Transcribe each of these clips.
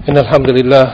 إن الحمد لله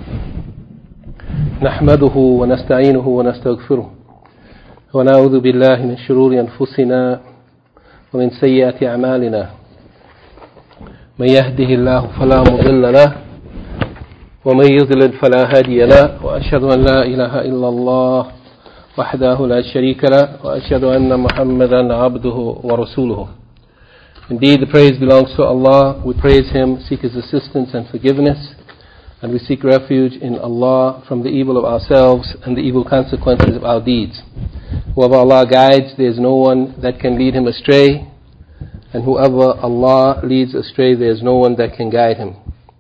نحمده ونستعينه ونستغفره ونعوذ بالله من شرور أنفسنا ومن سيئات أعمالنا من يهده الله فلا مضل له ومن يضلل فلا هادي له وأشهد أن لا إله إلا الله وحده لا شريك له وأشهد أن محمدا عبده ورسوله. Indeed, the praise belongs to Allah. We praise Him, seek His assistance and forgiveness, and we seek refuge in Allah from the evil of ourselves and the evil consequences of our deeds. Whoever Allah guides, there is no one that can lead him astray, and whoever Allah leads astray, there is no one that can guide him.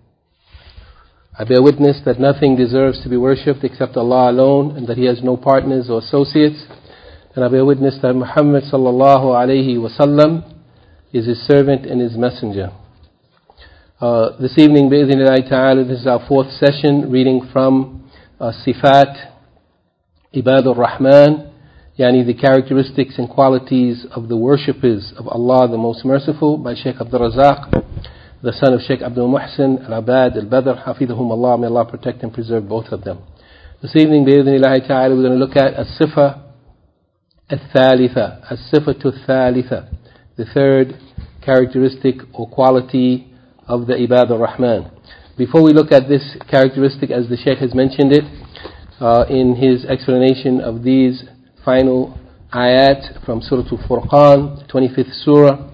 I bear witness that nothing deserves to be worshipped except Allah alone, and that He has no partners or associates. And I bear witness that Muhammad sallallahu alayhi wa sallam is His servant and His messenger. This evening, bi'idhnillahi ta'ala, this is our fourth session, reading from Sifat Ibadur Rahman, yani the characteristics and qualities of the worshippers of Allah the Most Merciful, by Shaykh Abdul Razak, the son of Shaykh Abdul Muhsin Al-Abad Al-Badr, Hafidhahum Allah, may Allah protect and preserve both of them. This evening, bi'idhnillahi ta'ala, we're going to look at As-Sifa Al-Thalitha, As-Sifatu Al-Thalitha, the third characteristic or quality of the Ibadur Rahman. Before we look at this characteristic, as the Shaykh has mentioned it in his explanation of these final ayat from Surah Al-Furqan, 25th Surah,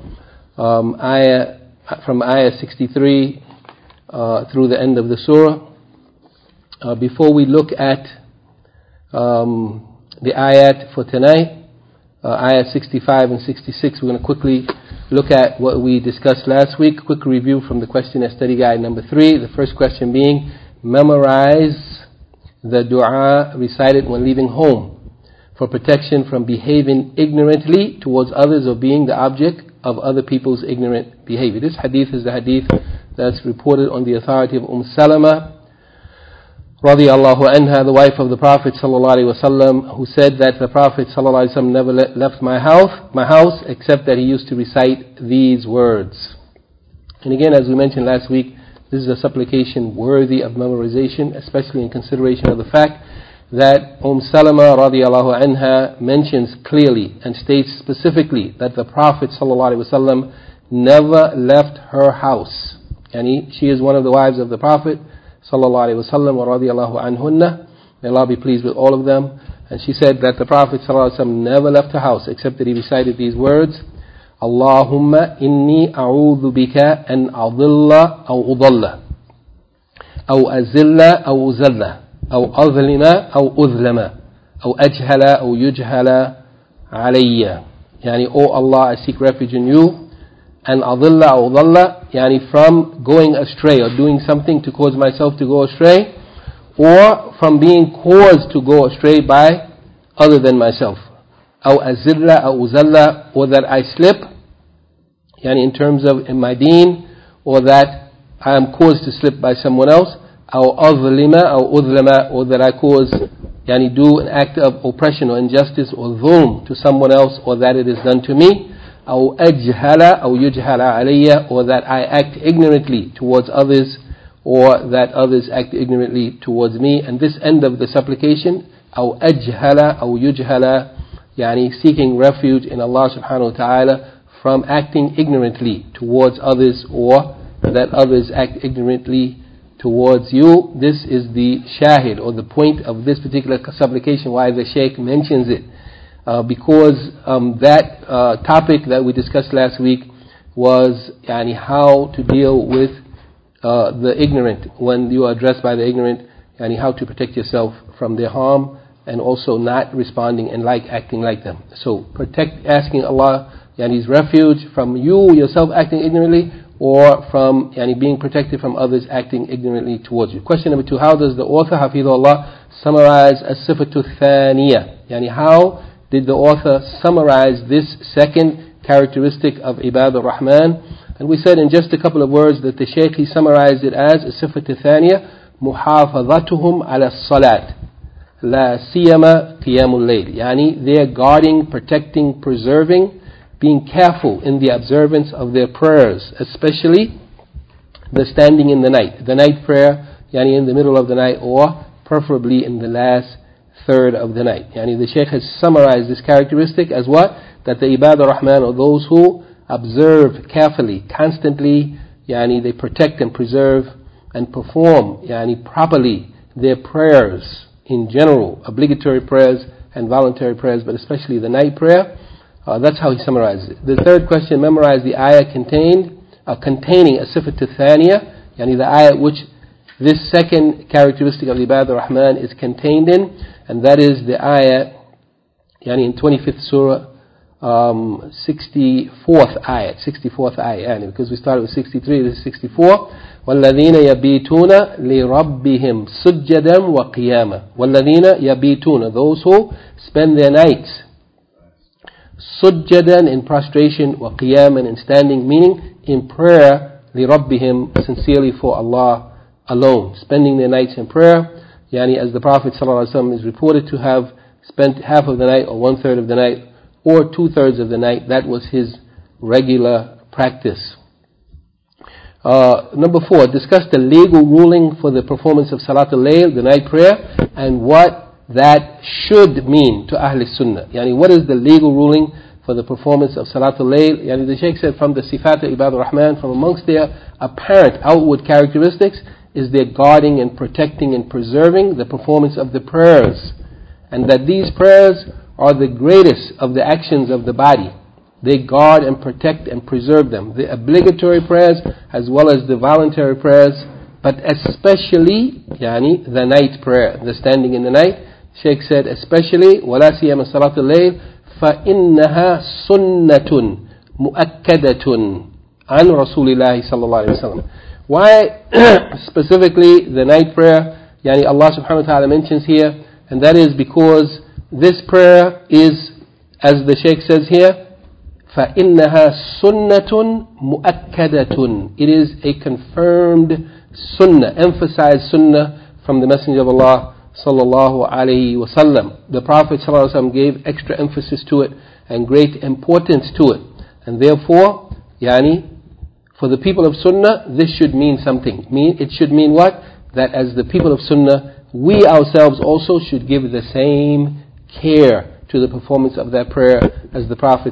from ayah 63 through the end of the Surah. Before we look at the ayat for tonight, ayah 65 and 66, we're going to quickly look at what we discussed last week. Quick review from the questionnaire study guide number 3. The first question being, memorize the dua recited when leaving home for protection from behaving ignorantly towards others or being the object of other people's ignorant behavior. This hadith is the hadith that's reported on the authority of Salama radiyallahu anha, the wife of the Prophet sallallahu alaihi wasallam, who said that the Prophet sallallahu alaihi wasallam never left my house except that he used to recite these words. And again, as we mentioned last week, this is a supplication worthy of memorization, especially in consideration of the fact that Salama radiyallahu anha mentions clearly and states specifically that the Prophet sallallahu alaihi wasallam never left her house. And she is one of the wives of the Prophet sallallahu alaihi wasallam wa radiyallahu anhunna. May Allah be pleased with all of them. And she said that the Prophet sallallahu alaihi wasallam never left her house except that he recited these words: Allahumma inni a'udhu bika an adilla aw udalla aw azilla aw uzalla aw azlima aw udlama aw ajhala aw yujhala alayya. Yani, O Allah, I seek refuge in you, and adilla aw udalla, yani from going astray or doing something to cause myself to go astray, or from being caused to go astray by other than myself. Aw azilla aw uzalla, or that I slip, yani in terms of in my deen, or that I am caused to slip by someone else. Aw azlima aw udlama, or that I cause, yani do an act of oppression or injustice or dhulm to someone else, or that it is done to me. أو أجهل أو يجهل علي, or that I act ignorantly towards others, or that others act ignorantly towards me. And this end of the supplication, أو أجهل أو يجهل, يعني seeking refuge in Allah subhanahu wa ta'ala from acting ignorantly towards others, or that others act ignorantly towards you. This is the shahid, or the point of this particular supplication, why the Shaykh mentions it. Because that topic that we discussed last week was how to deal with the ignorant when you are addressed by the ignorant, how to protect yourself from their harm, and also not responding and acting like them. So asking Allah His refuge from you yourself acting ignorantly, or from being protected from others acting ignorantly towards you. Question number 2: how does the author Hafidhullah summarize As-Sifatu Thaniya? How did the author summarize this second characteristic of Ibadur Rahman? And we said in just a couple of words that the Shaykh, he summarized it as As-Sifatu Thaniya, Muhafadhatuhum ala salat, la siyama qiyamul layl. Yani they are guarding, protecting, preserving, being careful in the observance of their prayers, especially the standing in the night prayer in the middle of the night, or preferably in the last third of the night. The Shaykh has summarized this characteristic as what? That the Ibadur Rahman, or those who observe carefully, constantly, they protect and preserve and perform properly their prayers in general, obligatory prayers and voluntary prayers, but especially the night prayer. That's how he summarizes it. The third question, memorize the ayah containing a sifat thaniya, the ayah which this second characteristic of the Ibadur Rahman is contained in, and that is the ayah in 25th surah, 64th ayah, because we started with 63, this is 64. وَالَّذِينَ يَبِيتُونَ لِرَبِّهِمْ سُجَّدًا وَقِيَامًا. وَالَّذِينَ يَبِيتُونَ, those who spend their nights sujjadan, in prostration, وَقِيَامًا, in standing, meaning in prayer, لِرَبِّهِمْ, sincerely for Allah alone, spending their nights in prayer, as the Prophet ﷺ is reported to have spent half of the night, or 1/3 of the night, or 2/3 of the night. That was his regular practice. Number 4, discuss the legal ruling for the performance of Salatul Layl, the night prayer, and what that should mean to Ahl Sunnah. What is the legal ruling for the performance of Salatul Layl? The Shaykh said from the Sifat al-Ibadur Rahman, from amongst their apparent outward characteristics, is their guarding and protecting and preserving the performance of the prayers, and that these prayers are the greatest of the actions of the body. They guard and protect and preserve them, the obligatory prayers as well as the voluntary prayers, but especially the night prayer, the standing in the night. Shaykh said especially وَلَا سِيَّمَا صَلَاةُ اللَّيْلِ فَإِنَّهَا سُنَّةٌ مُؤَكَّدَةٌ عَنْ رَسُولِ اللَّهِ صَلَّى اللَّهُ عَلَيْهِ وسلم. Why specifically the night prayer? Allah subhanahu wa ta'ala mentions here, and that is because this prayer is, as the Shaykh says here, فَإِنَّهَا سُنَّةٌ مُؤَكَّدَةٌ. It is a confirmed sunnah, emphasized sunnah from the Messenger of Allah sallallahu alayhi wasallam. The Prophet sallallahu alayhi wasallam gave extra emphasis to it and great importance to it, and therefore, for the people of sunnah, this should mean something. It should mean what? That as the people of sunnah, we ourselves also should give the same care to the performance of that prayer as the Prophet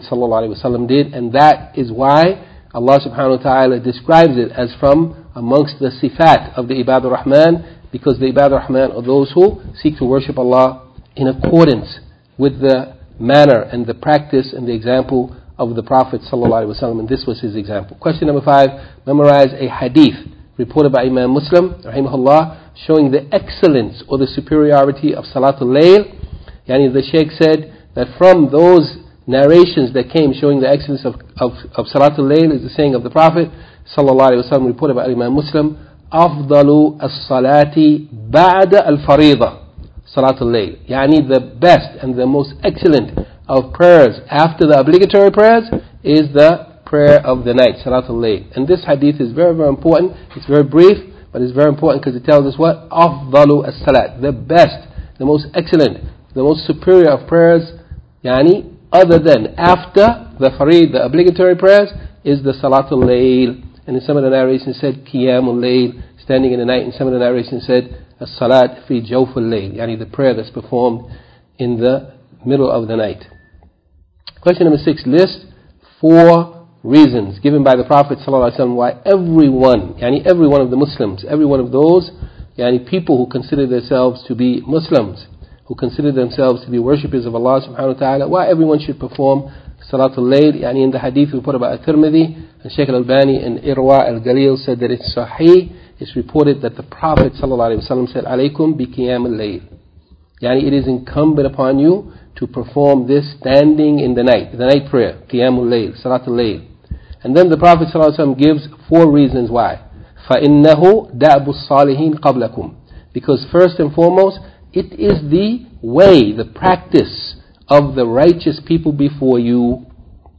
ﷺ did, and that is why Allah subhanahu wa ta'ala describes it as from amongst the sifat of the Ibadur Rahman, because the Ibadur Rahman are those who seek to worship Allah in accordance with the manner and the practice and the example of the Prophet ﷺ, and this was his example. Question number 5, memorize a hadith reported by Imam Muslim rahimahullah, showing the excellence or the superiority of Salatul Layl. The Shaykh said that from those narrations that came showing the excellence of Salatul Layl is the saying of the Prophet sallallahu alaihi wasallam, reported by Imam Muslim, أفضل الصلاة بعد الفريضة صلاة الليل. The best and the most excellent of prayers after the obligatory prayers is the prayer of the night, Salatul Layl. And this hadith is very, very important. It's very brief, but it's very important because it tells us what? أفضل الصلاة, the best, the most excellent, the most superior of prayers, other than after the farid, the obligatory prayers, is the Salatul Layl. And in some of the narrations said Qiyamul Layl, standing in the night. In some of the narrations said As-Salat fi Jawful Layl, the prayer that's performed in the middle of the night. Question number 6, list 4 reasons given by the Prophet ﷺ why every one of the Muslims, every one of those people who consider themselves to be Muslims, who consider themselves to be worshippers of Allah subhanahu wa ta'ala, why everyone should perform Salatul Layl. In the hadith reported by At-Tirmidhi, and Shaykh Al-Albani in Irwa Al-Galil said that it's sahih. It's reported that the Prophet sallallahu alaihi wasallam said, Alaykum bi Qiyam al-Layl. It is incumbent upon you to perform this standing in the night prayer, Qiyamul Layl, Salatul Layl. And then the Prophet sallallahu alaihi wasallam gives 4 reasons why. فَإِنَّهُ دَأْبُ الصَّالِحِينَ قَبْلَكُمْ. Because first and foremost, it is the way, the practice of the righteous people before you.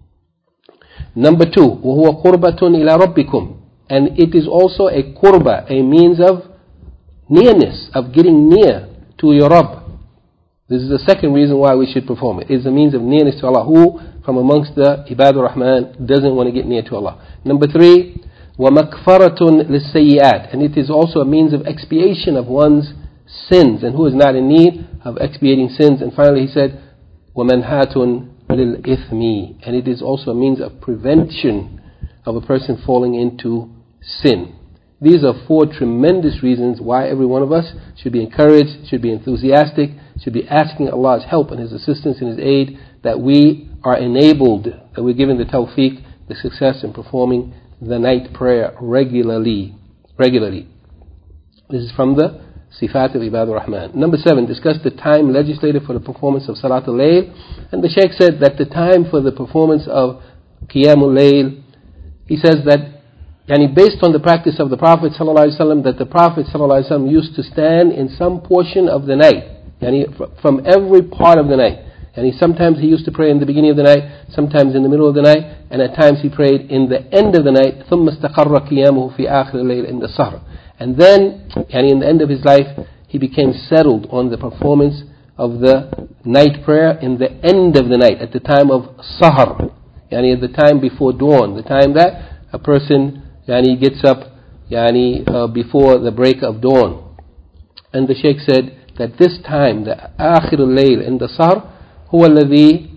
Number 2, وَهُوَ قُرْبَةٌ إِلَىٰ رَبِّكُمْ. And it is also a qurba, a means of nearness, of getting near to your Rabb. This is the second reason why we should perform it. It is a means of nearness to Allah. Who from amongst the Ibadur Rahman doesn't want to get near to Allah? Number 3, وَمَكْفَرَةٌ لِلسَّيِّئَاتِ, and it is also a means of expiation of one's sins, and who is not in need of expiating sins. And finally he said, وَمَنْهَاتٌ لِلْإِثْمِ, and it is also a means of prevention of a person falling into sin. These are 4 tremendous reasons why every one of us should be encouraged, should be enthusiastic, should be asking Allah's help and His assistance and His aid, that we are enabled, that we're given the tawfiq, the success in performing the night prayer regularly. This is from the Sifat al-Ibadur Rahman. Number 7, discuss the time legislated for the performance of Salatul Layl. And the Shaykh said that the time for the performance of Qiyamul Layl, he says that, based on the practice of the Prophet ﷺ, that the Prophet ﷺ used to stand in some portion of the night, from every part of the night. Sometimes he used to pray in the beginning of the night, sometimes in the middle of the night, and at times he prayed in the end of the night. ثُمَّ اسْتَقَرَّ قِيَامُهُ فِي آخِرِ اللَّيْلِ عِنْدَ السَّهْرِ. And then, in the end of his life, he became settled on the performance of the night prayer in the end of the night, at the time of Sahar, at the time before dawn, the time that a person gets up before the break of dawn. And the Shaykh said that this time, the آخِرُ اللَّيْلِ عِنْدَ السَّهْرِ هو الذي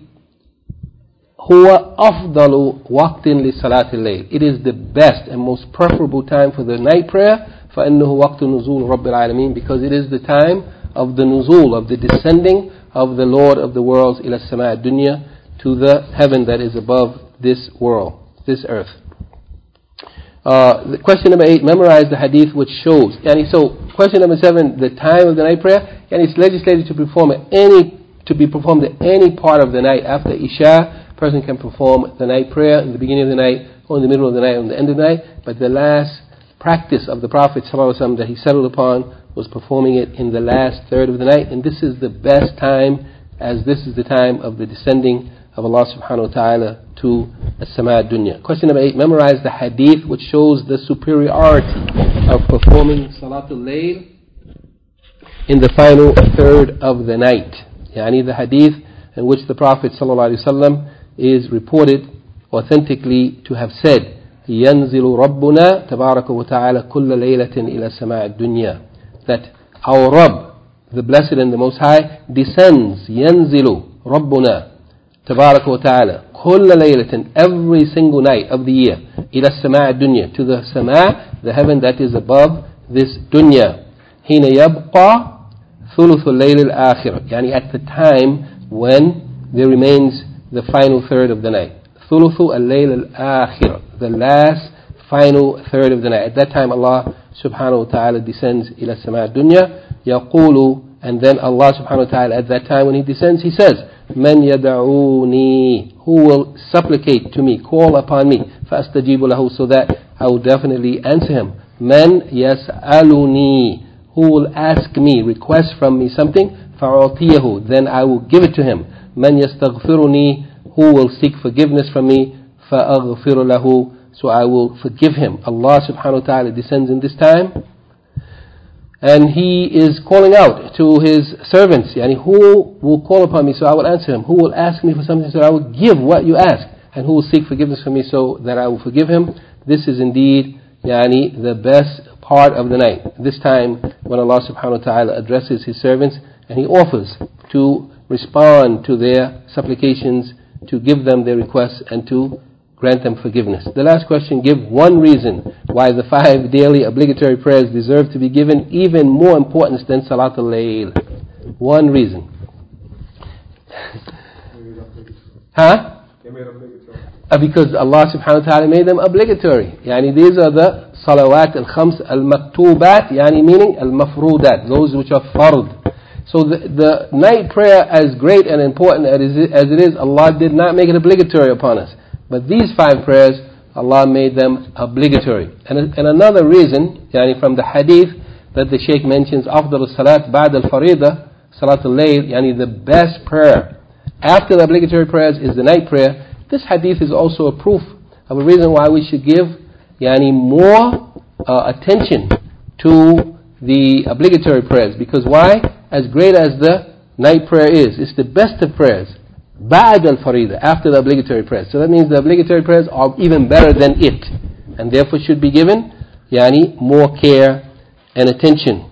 هو أفضل وقت لصلاة الليل. It is the best and most preferable time for the night prayer. فإنه وقت نزول رب العالمين, because it is the time of the nuzul, of the descending of the Lord of the worlds, إلى السماء الدنيا, to the heaven that is above this world, this earth. The question number 8, memorize the hadith which shows. So question number 7, the time of the night prayer, and it's legislated to be performed at any part of the night. After Isha, a person can perform the night prayer in the beginning of the night, or in the middle of the night, or in the end of the night. But the last practice of the Prophet ﷺ that he settled upon was performing it in the last third of the night. And this is the best time, as this is the time of the descending of Allah subhanahu wa ta'ala to as-sama' dunya. Question number 8, memorize the hadith which shows the superiority of performing Salatul Layl in the final third of the night. The hadith in which the Prophet ﷺ is reported authentically to have said, ينزل ربنا تبارك وتعالى كل ليلة إلى السماء الدنيا, that our Rabb, the Blessed and the Most High, descends, ينزل ربنا تبارك وتعالى كل ليلة, every single night of the year, إلى السماء الدنيا, to the sama', the heaven that is above this dunya. حين يبقى ثلث الليل الآخر, at the time when there remains the final third of the night. ثلث الليل الآخر, the last final third of the night. At that time Allah subhanahu wa ta'ala descends إلى السماء الدنيا. يقول, and then Allah subhanahu wa ta'ala at that time when He descends, He says, من يدعوني, who will supplicate to me, call upon me, فأستجيب له, so that I will definitely answer him. من يسألني, who will ask me, request from me something, فأعطيه, then I will give it to him. من يستغفرني, who will seek forgiveness from me, فأغفر له, so I will forgive him. Allah subhanahu wa ta'ala descends in this time, and He is calling out to His servants, who will call upon me, so I will answer him. Who will ask me for something, so I will give what you ask. And who will seek forgiveness from me, so that I will forgive him. This is indeed the best part of the night. This time when Allah subhanahu wa ta'ala addresses His servants, and He offers to respond to their supplications, to give them their requests, and to grant them forgiveness. The last question, give one reason why the 5 daily obligatory prayers deserve to be given even more importance than Salatul Layl. One reason. Because Allah subhanahu wa ta'ala made them obligatory. These are the salawat al-khams al-maktubat, meaning al-mafrudat, those which are fard. So the night prayer, as great and important as it is, Allah did not make it obligatory upon us. But these 5 prayers, Allah made them obligatory. And another reason, from the hadith that the Shaykh mentions, أفضل الصلاة بعد الفريضة صلاة الليل, the best prayer after the obligatory prayers is the night prayer. This hadith is also a proof of a reason why we should give more attention to the obligatory prayers. Because why? As great as the night prayer is, it's the best of prayers. بعد الفريضة, after the obligatory prayers. So that means the obligatory prayers are even better than it. and therefore should be given more care and attention.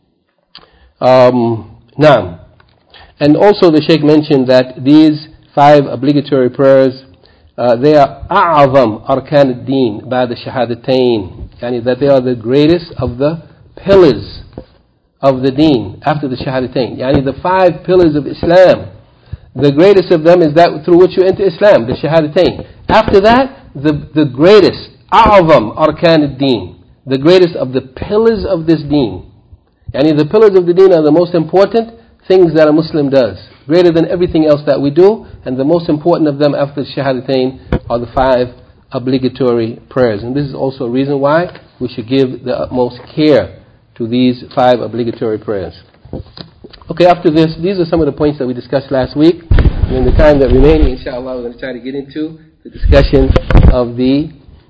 Naam. And also the Shaykh mentioned that these 5 obligatory prayers, they are أعظم أركان الدين بعد الشهادتين, that they are the greatest of the pillars of the deen after the shahadatain. The 5 pillars of Islam, the greatest of them is that through which you enter Islam, the shahadatain. After that, the greatest, أعظم أركان الدين, the greatest of the pillars of this deen. The pillars of the deen are the most important things that a Muslim does, greater than everything else that we do, and the most important of them after the shahadatain are the 5 obligatory prayers. And this is also a reason why we should give the utmost care to these 5 obligatory prayers. Okay, after this, these are some of the points that we discussed last week. And in the time that remaining, inshallah, we're going to try to get into the discussion of the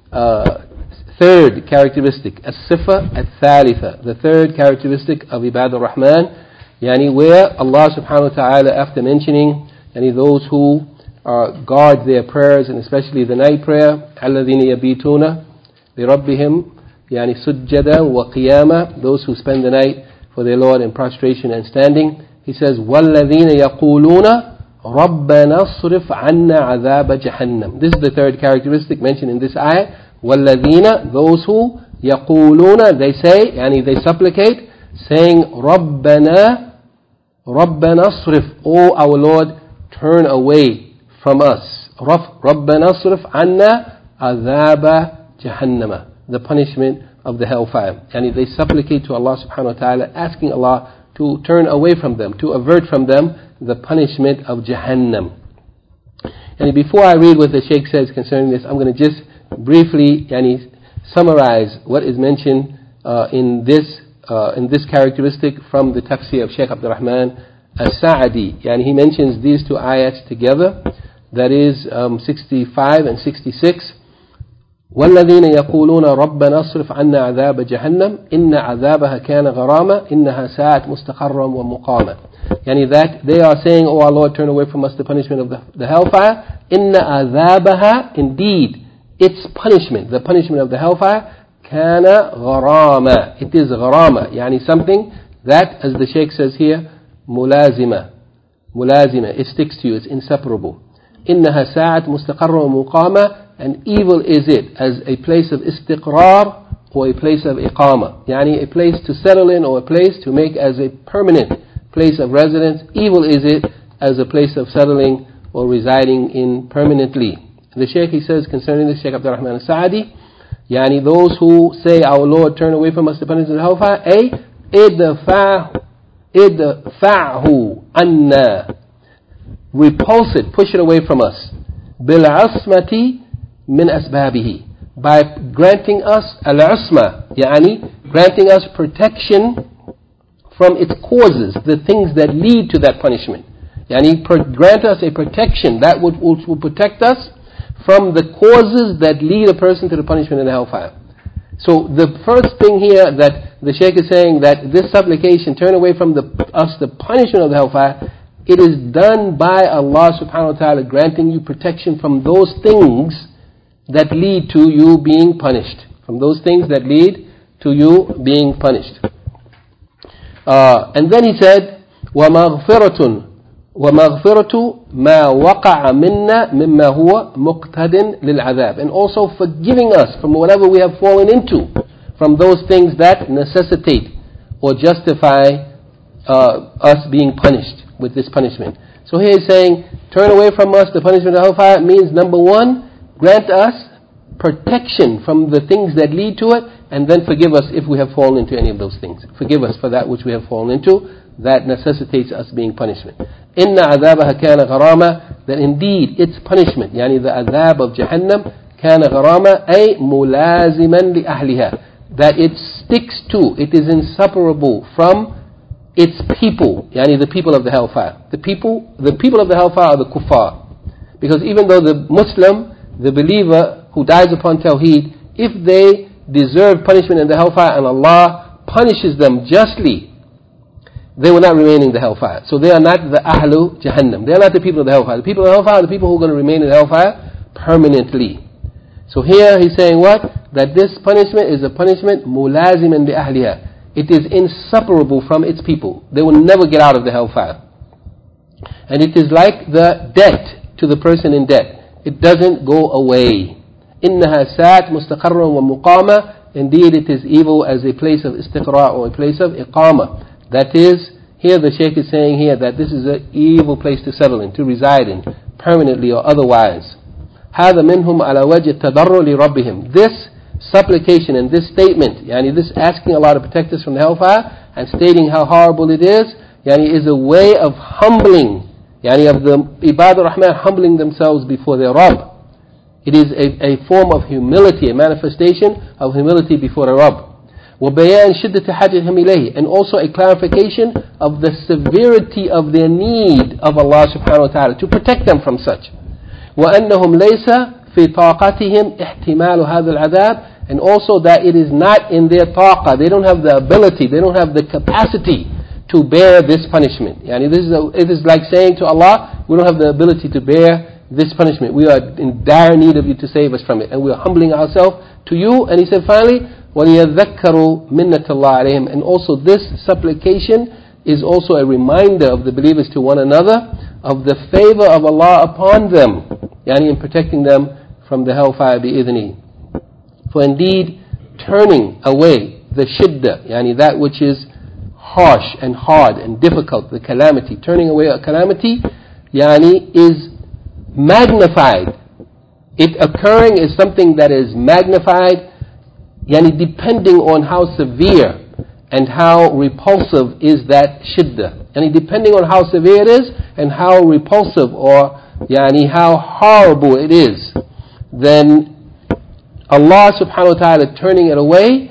3rd characteristic, as-sifa al-thalitha, the 3rd characteristic of Ibadur Rahman, where Allah subhanahu wa ta'ala, after mentioning those who guard their prayers, and especially the night prayer, الَّذِينَ يَبِيتُونَ لِرَبِّهِمْ سُجَّدًا وَقِيَامًا, those who spend the night for their Lord in prostration and standing. He says, وَالَّذِينَ يَقُولُونَ رَبَّنَا اصْرِفْ عَنَّا عَذَابَ جَهَنَّمَ. This is the 3rd characteristic mentioned in this ayah. وَالَّذِينَ, those who يَقُولُونَ, they say, they supplicate, saying, رَبَّنَا اصْرِفْ, O our Lord, turn away from us. رَبَّنَا اصْرِفْ عَنَّا عَذَابَ جَهَنَّمَ, the punishment of the hellfire. They supplicate to Allah subhanahu wa ta'ala, asking Allah to turn away from them, to avert from them the punishment of Jahannam. And before I read what the Shaykh says concerning this, I'm going to just briefly summarize what is mentioned in this characteristic from the tafsir of Shaykh Abdul Rahman As-Sa'di. He mentions these 2 ayats together, that is 65 and 66. وَالَّذِينَ يَقُولُونَ رَبَّنَا اصْرِفْ عَنَّا عَذَابَ جَهَنَّمَ إِنَّ عَذَابَهَا كَانَ غَرَامًا إِنَّهَا سَاءَتْ مُسْتَقَرًّا وَمُقَامًا. That they are saying, O our Lord, turn away from us the punishment of the hellfire. إِنَّ عَذَابَهَا, indeed, its punishment, the punishment of the hellfire, كَانَ غَرَامًا, it is غَرَامًا, something that, as the Shaykh says here, مُلَازِمًا, it sticks to you, it's inseparable. إِنَّهَا سَاءَتْ مُسْتَقَرًّا وَمُقَامًا, and evil is it as a place of istiqrar or a place of iqama, a place to settle in or a place to make as a permanent place of residence. Evil is it as a place of settling or residing in permanently. The Shaykh, he says concerning this, Shaykh Abdul Rahman As-Sa'di, those who say, our Lord, turn away from us the punishment of hellfire, idfa'hu anna, repulse it, push it away from us, bil'asmati min asbabihi, by granting us al-usma, granting us protection from its causes, the things that lead to that punishment. Grant us a protection that will protect us from the causes that lead a person to the punishment in the hellfire. So the first thing here that the Shaykh is saying, that this supplication, turn away from us the punishment of the hellfire, it is done by Allah subhanahu wa ta'ala granting you protection from those things that lead to you being punished. From those things that lead to you being punished. And then he said, وَمَغْفِرَةٌ مَا وَقَعَ مِنَّا مِمَّا هُوَ مُقْتَدٍ لِلْعَذَابِ, and also forgiving us from whatever we have fallen into, from those things that necessitate or justify us being punished with this punishment. So here he's saying, turn away from us the punishment of hellfire means, number 1, grant us protection from the things that lead to it, and then forgive us if we have fallen into any of those things. Forgive us for that which we have fallen into that necessitates us being punishment. إِنَّ عَذَابَهَا كَانَ غَرَامًا, that indeed its punishment, the adhab of Jahannam, كَانَ غَرَامًا أي مُلَازِمًا لِأَهْلِهَا, that it sticks to, it is inseparable from its people, the people of the hellfire. The people of the hellfire are the kuffar. Because even though the Muslim, the believer who dies upon Tawheed, if they deserve punishment in the hellfire and Allah punishes them justly, they will not remain in the hellfire. So they are not the Ahlu Jahannam. They are not the people of the hellfire. The people of the hellfire are the people who are going to remain in the hellfire permanently. So here he's saying what? that this punishment is a punishment مُلَازِمًا لِأَهْلِهَا. It is inseparable from its people. They will never get out of the hellfire. And it is like the debt to the person in debt. It doesn't go away. إِنَّهَا سَاءَتْ مُسْتَقَرًّا وَمُقَامًا. Indeed, it is evil as a place of istiqra' or a place of iqama. That is, here the Shaykh is saying here that this is an evil place to settle in, to reside in, permanently or otherwise. هَذَا مِنْهُمْ عَلَى وَجْهِ التَّضَرُّ لِرَبِّهِمْ. This supplication and this statement, this asking Allah to protect us from the hellfire and stating how horrible it is a way of humbling, of the Ibadur Rahman humbling themselves before their Rabb. It is a form of humility, a manifestation of humility before their Rabb. وَبَيَانْ شِدَّةِ حَاجَتِهِمْ إِلَيْهِ. And also a clarification of the severity of their need of Allah subhanahu wa ta'ala to protect them from such. وَأَنَّهُمْ لَيْسَ فِي طَاقَتِهِمْ احْتِمَالُ هَذَا الْعَذَابِ. And also that it is not in their taqah, they don't have the ability, they don't have the capacity to bear this punishment. It is like saying to Allah, we don't have the ability to bear this punishment. We are in dire need of you to save us from it. And we are humbling ourselves to you. And he said finally, وَلِيَذَّكَّرُوا مِنَّةَ اللَّهِ عَلَيْهِمْ. And also this supplication is also a reminder of the believers to one another of the favor of Allah upon them, in protecting them from the hellfire bi'idhni. For indeed, turning away the shiddah, that which is harsh and hard and difficult, the calamity, turning away a calamity, is magnified. It occurring is something that is magnified, depending on how severe and how repulsive is that shiddah. Depending on how severe it is and how repulsive or how horrible it is, then Allah subhanahu wa ta'ala turning it away,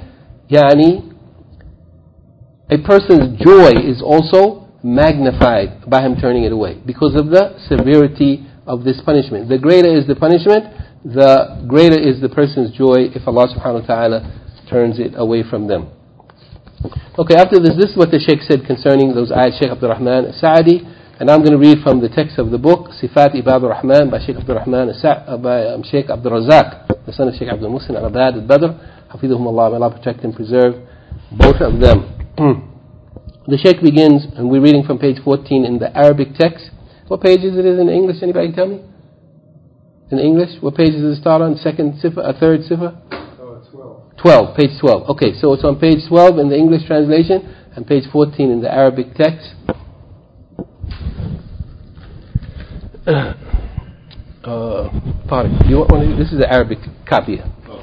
a person's joy is also magnified by him turning it away because of the severity of this punishment. The greater is the punishment, the greater is the person's joy if Allah subhanahu wa ta'ala turns it away from them. Okay, after this is what the Shaykh said concerning those ayat, Shaykh Abdul Rahman As-Sa'di. And I'm going to read from the text of the book, Sifat Ibadur Rahman by Shaykh Abdul Rahman by Shaykh Abdul Razak, the son of Shaykh Abdul Muhsin Al-Abad Al-Badr, Hafidhahum Allah, may Allah protect and preserve both of them. The Shaykh begins, and we're reading from page 14 in the Arabic text. What page is it in English? Anybody can tell me? In English, what page does it start on? Second sifa, third sifa? 12, page 12. Okay, so it's on page 12 in the English translation and page 14 in the Arabic text. Pardon, do you want one? This is the Arabic copy.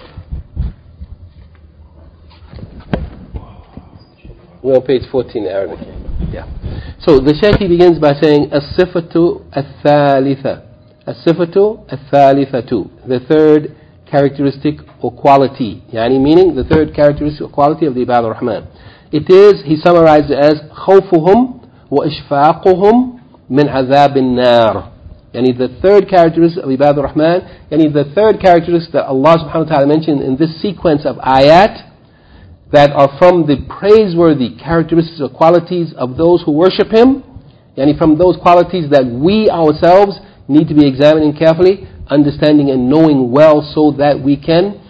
We're on page 14 in Arabic. Yeah. So the Shaykh begins by saying as-sifatu al-thalitha. As-sifatu al-thalithatu. The third characteristic or quality. Meaning the third characteristic or quality of the Ibadur Rahman. It is, he summarized it as khawfuhum wa ishfaquhum min azab an-nar. The third characteristic of Ibadur Rahman, the third characteristic that Allah subhanahu wa ta'ala mentioned in this sequence of ayat that are from the praiseworthy characteristics or qualities of those who worship Him, from those qualities that we ourselves need to be examining carefully, understanding and knowing well so that we can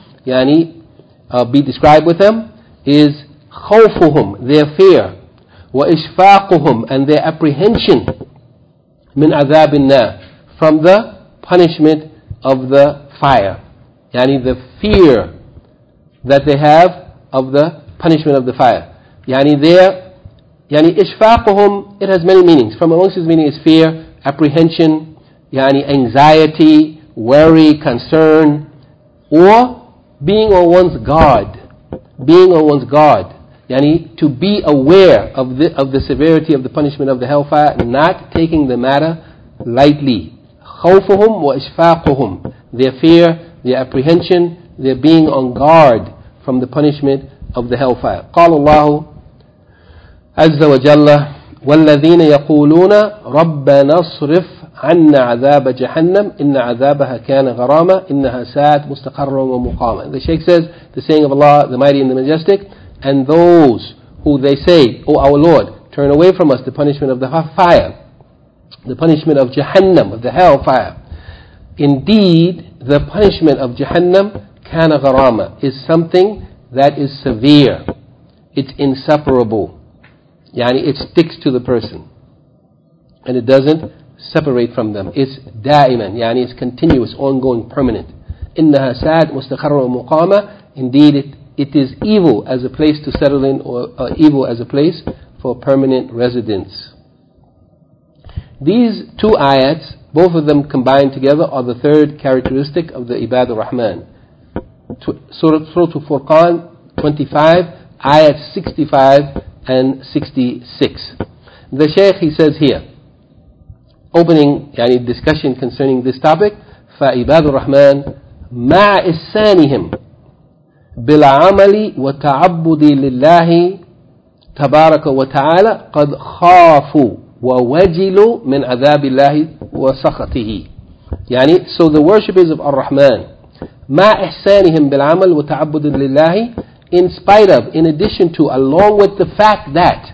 be described with them, is khawfuhum, their fear, wa ishfaquhum, and their apprehension, min azabin nar, from the punishment of the fire. The fear that they have of the punishment of the fire. Their ishfaquhum, it has many meanings. From amongst its meaning is fear, apprehension, anxiety, worry, concern, or being on one's guard. Being on one's guard. To be aware of the severity of the punishment of the hellfire, not taking the matter lightly. Khawfuhum wa ishfaquhum. Their fear, their apprehension, their being on guard from the punishment of the hellfire. قال الله عز وجل والذين يقولون ربنا اصرف عنا عذاب جهنم إن عذابها كان غراما إنها ساءت مستقرا ومقاما. The Shaykh says, the saying of Allah, the Mighty and the Majestic, and those who they say, O our Lord, turn away from us the punishment of the fire, the punishment of Jahannam, of the hellfire. Indeed, the punishment of Jahannam كان غرامة is something that is severe. It's inseparable. يعني it sticks to the person and it doesn't separate from them. It's دائما, يعني it's continuous, ongoing, permanent. إنها ساد مستقر ومقامة. Indeed it is evil as a place to settle in, or evil as a place for permanent residence. These two ayats, both of them combined together, are the third characteristic of the Ibadur Rahman. Surah Al-Furqan 25, ayats 65 and 66. The Shaykh, he says here, opening discussion concerning this topic, فَإِبَادُ الرَّحْمَنِ مَعَ إِسَّانِهِمْ بِالْعَمَلِ وَتَعَبُّدِ لِلَّهِ تبارك وتعالى قد خافوا ووجلوا من عذاب الله وسخطه. So the worshippers of Ar-Rahman, مع إحسانهم بالعمل وتعبد لله, in spite of, in addition to, along with the fact that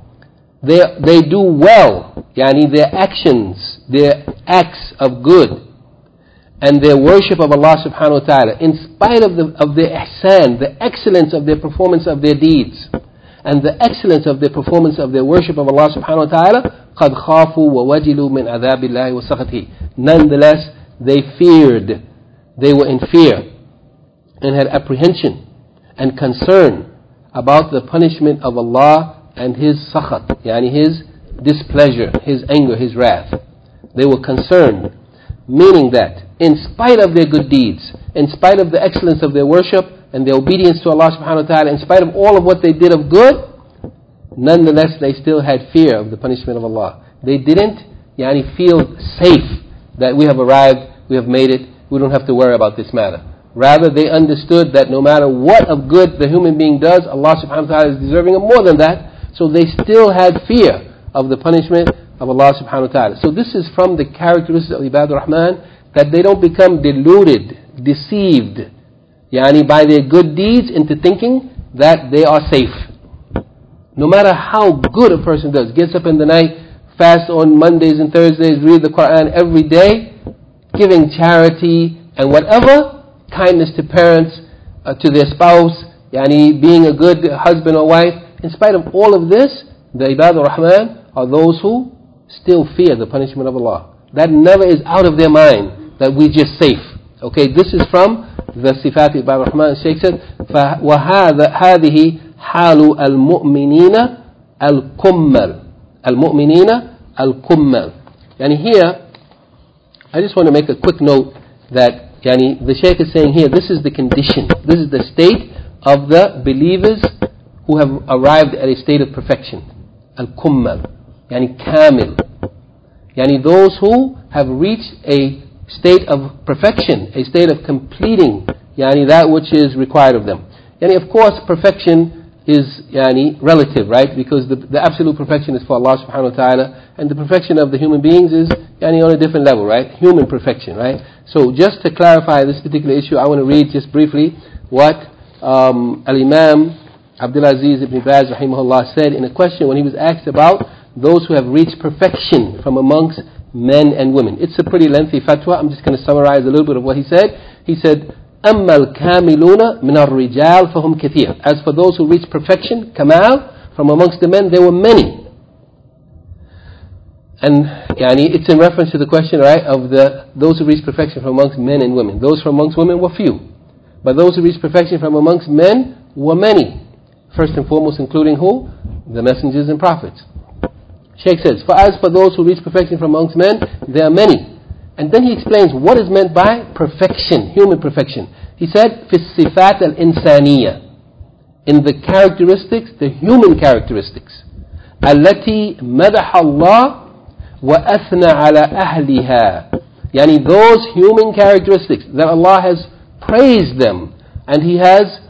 they do well, their actions, their acts of good, and their worship of Allah subhanahu wa ta'ala, in spite of their ihsan, the excellence of their performance of their deeds, and the excellence of their performance of their worship of Allah subhanahu wa ta'ala, قَدْ خَافُوا وَوَجِلُوا مِنْ عَذَابِ اللَّهِ وَسَخَطِهِ. Nonetheless, they feared, they were in fear, and had apprehension and concern about the punishment of Allah and His sakhat, His displeasure, His anger, His wrath. They were concerned, meaning that in spite of their good deeds, in spite of the excellence of their worship and their obedience to Allah subhanahu wa ta'ala, in spite of all of what they did of good, nonetheless they still had fear of the punishment of Allah. They didn't feel safe that we have arrived, we have made it, we don't have to worry about this matter. Rather, they understood that no matter what of good the human being does, Allah subhanahu wa ta'ala is deserving of more than that. So they still had fear of the punishment of Allah subhanahu wa ta'ala. So this is from the characteristics of Ibadur Rahman, that they don't become deluded, deceived, by their good deeds into thinking that they are safe. No matter how good a person does, gets up in the night, fast on Mondays and Thursdays, read the Quran every day, giving charity and whatever, kindness to parents, to their spouse, being a good husband or wife, in spite of all of this, the Ibadur Rahman are those who still fear the punishment of Allah. That never is out of their mind that we're just safe. Okay, this is from the Sifat Ibadur Rahman. Shaykh said, هذه حال المؤمنين الكمل. المؤمنين الكمل. Here, I just want to make a quick note that the Shaykh is saying here, this is the condition, this is the state of the believers who have arrived at a state of perfection. Al-Kummal, Kamil. Those who have reached a state of perfection, a state of completing that which is required of them. Of course, perfection is relative, right? Because the absolute perfection is for Allah subhanahu wa ta'ala, and the perfection of the human beings is on a different level, right? Human perfection, right? So just to clarify this particular issue, I want to read just briefly what Al-Imam Abdul Aziz ibn Baz rahimahullah said in a question when he was asked about those who have reached perfection from amongst men and women. It's a pretty lengthy fatwa. I'm just going to summarize a little bit of what he said. He said, أَمَّا الْكَامِلُونَ مِنَ الرِّجَالِ فَهُمْ كَثِيرٌ. As for those who reached perfection, kamal, from amongst the men, there were many. And it's in reference to the question, right, of those who reached perfection from amongst men and women. Those from amongst women were few, but those who reached perfection from amongst men were many. First and foremost, including who? The messengers and prophets. Shaykh says, as for those who reach perfection from amongst men, there are many. And then he explains what is meant by perfection, human perfection. He said, في الصفات الإنسانية, in the characteristics, the human characteristics, التي مدح الله وأثنى على أهلها. Those human characteristics that Allah has praised them, and He has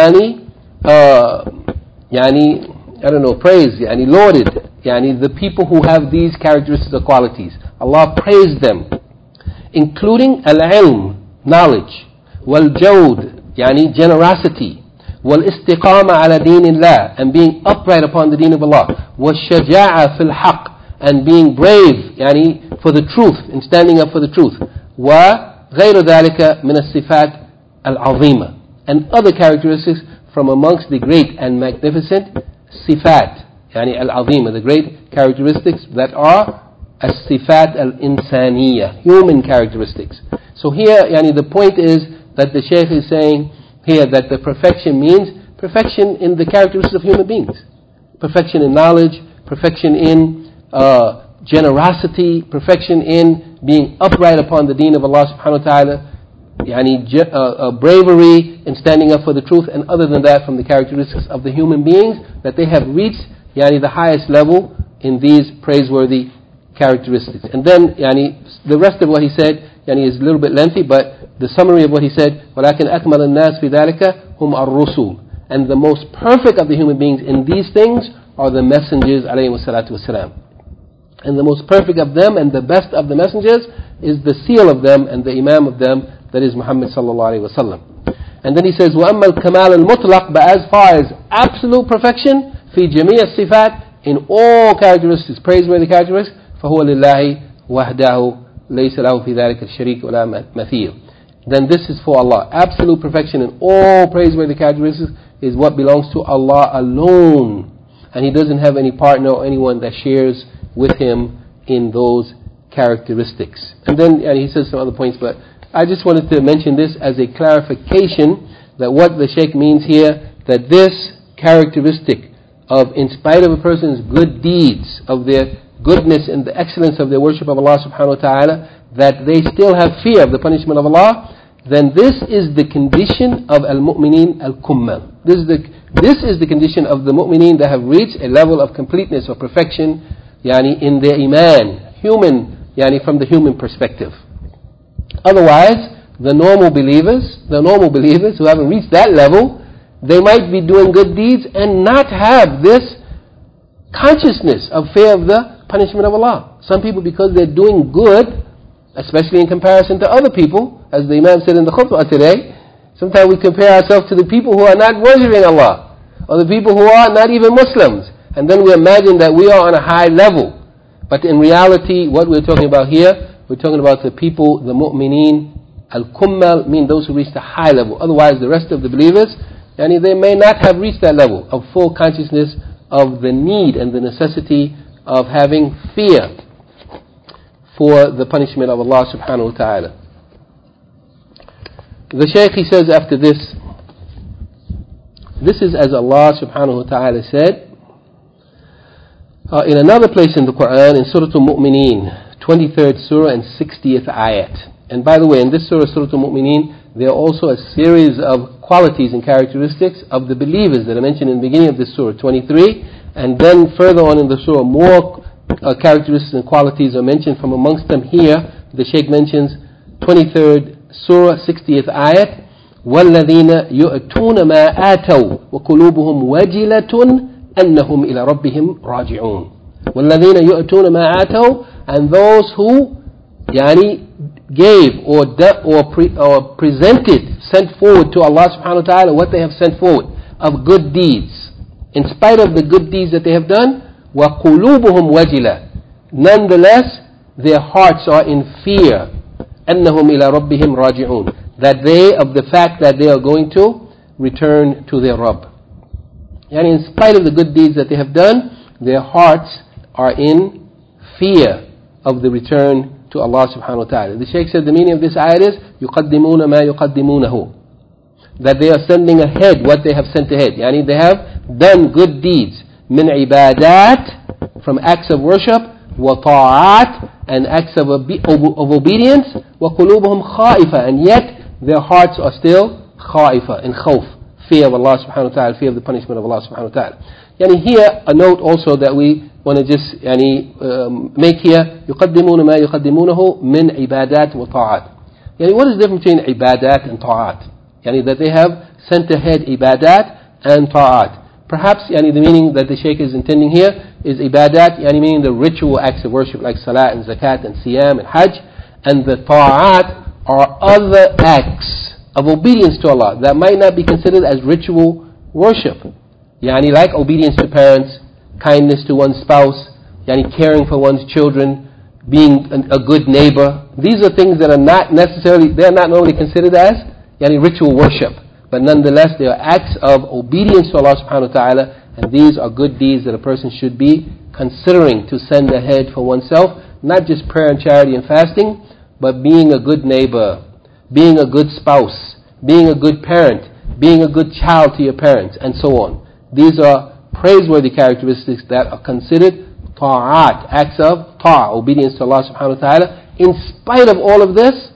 praised, lauded, the people who have these characteristics or qualities. Allah praised them, including al-ilm, knowledge, wal-jawd, generosity, wal-istiqama ala deenillah, and being upright upon the deen of Allah, wal-shaja'a fil haqq, and being brave, for the truth, and standing up for the truth, wa ghayru dhalika min as-sifat al-azima, and other characteristics from amongst the great and magnificent sifat, yani al-azima, the great characteristics that are as-sifat al-insaniyah, human characteristics. So here, yani the point is that the Shaykh is saying here that the perfection means perfection in the characteristics of human beings. Perfection in knowledge, perfection in generosity, perfection in being upright upon the deen of Allah subhanahu wa ta'ala, yani bravery in standing up for the truth, and other than that from the characteristics of the human beings, that they have reached yani the highest level in these praiseworthy characteristics. And then yani the rest of what he said yani is a little bit lengthy, but the summary of what he said, وَلَكِنْ أَكْمَلَ النَّاسِ فِي ذَلِكَ هُمْ الرُّسُلُ, and the most perfect of the human beings in these things are the messengers alayhi salatu wasalam. And the most perfect of them and the best of the messengers is the seal of them and the imam of them, that is Muhammad sallallahu alayhi wa sallam. And then he says, وَأَمَّا الْكَمَالَ الْمُطْلَقِ, but as far as absolute perfection, فِي جَمِيعِ الصِّفَاتِ, in all characteristics, praiseworthy characteristics, فَهُوَ لِلَّهِ وَحْدَهُ لَيْسَ لَهُ فِي ذَلِكَ الشَّرِيكُ وَلَا مَثِيلٌ. Then this is for Allah. Absolute perfection in all praiseworthy characteristics is what belongs to Allah alone. And He doesn't have any partner or anyone that shares with Him in those characteristics. And then he says some other points, but I just wanted to mention this as a clarification that what the Shaykh means here, that this characteristic of, in spite of a person's good deeds, of their goodness and the excellence of their worship of Allah subhanahu wa ta'ala, that they still have fear of the punishment of Allah, then this is the condition of al-mu'mineen al-kummal. This is the condition of the mu'mineen that have reached a level of completeness or perfection yani in their iman, human, yani from the human perspective. Otherwise, the normal believers who haven't reached that level, they might be doing good deeds and not have this consciousness of fear of the punishment of Allah. Some people, because they're doing good, especially in comparison to other people, as the Imam said in the khutbah today, sometimes we compare ourselves to the people who are not worshipping Allah, or the people who are not even Muslims, and then we imagine that we are on a high level. But in reality, what we're talking about here, we're talking about the people, the mu'mineen al-kummal, mean those who reach the high level. Otherwise, the rest of the believers, yani they may not have reached that level of full consciousness of the need and the necessity of having fear for the punishment of Allah subhanahu wa ta'ala. The Shaykh, he says after this is as Allah subhanahu wa ta'ala said in another place in the Quran, in Surah Al-Mu'mineen, 23rd Surah and 60th ayat. And by the way, in this Surah, Surah Al-Mu'mineen, there are also a series of qualities and characteristics of the believers that are mentioned in the beginning of this Surah, 23, and then further on in the Surah, more characteristics and qualities are mentioned. From amongst them here, the Shaykh mentions 23rd Surah, 60th ayat, وَالَّذِينَ يُؤْتُونَ مَا آتَوْا وَقُلُوبُهُمْ وَجِلَةٌ أَنَّهُمْ إِلَى رَبِّهِمْ رَاجِعُونَ. وَالَّذِينَ يُؤْتُونَ مَا آتَوْا, and those who gave or presented, sent forward to Allah subhanahu wa ta'ala what they have sent forward of good deeds, in spite of the good deeds that they have done, وَقُلُوبُهُمْ وَجِلَةٌ, nonetheless their hearts are in fear, أَنَّهُمْ إِلَى رَبِّهِمْ رَاجِعُونَ, that they, of the fact that they are going to return to their Rabb. And in spite of the good deeds that they have done, their hearts are in fear of the return to Allah subhanahu wa ta'ala. The Shaykh said the meaning of this ayat is يُقَدِّمُونَ مَا يُقَدِّمُونَهُ, that they are sending ahead what they have sent ahead. Yani they have done good deeds, min ibadat, from acts of worship, wa ta'at, and acts of obedience, wa qulubuhum khaifa, and yet their hearts are still khaifa, in khawf, fear of Allah subhanahu wa ta'ala, fear of the punishment of Allah subhanahu wa ta'ala. Yani here a note also that we want to just make here, يُقَدِّمُونَ مَا يُقَدِّمُونَهُ مِنْ عِبَادَاتِ وَطَاعَاتِ. Yani what is the difference between ibadat and ta'at? Yani that they have sent ahead ibadat and ta'at. Perhaps the meaning that the Shaykh is intending here is ibadat, meaning the ritual acts of worship like salat and zakat and siyam and hajj, and the ta'at are other acts of obedience to Allah that might not be considered as ritual worship. Like obedience to parents, kindness to one's spouse, caring for one's children, being a good neighbor. These are things that are not necessarily, they are not normally considered as ritual worship. But nonetheless, they are acts of obedience to Allah subhanahu wa ta'ala, and these are good deeds that a person should be considering to send ahead for oneself. Not just prayer and charity and fasting, but being a good neighbor, being a good spouse, being a good parent, being a good child to your parents, and so on. These are praiseworthy characteristics that are considered ta'at, acts of ta'a, obedience to Allah subhanahu wa ta'ala. In spite of all of this,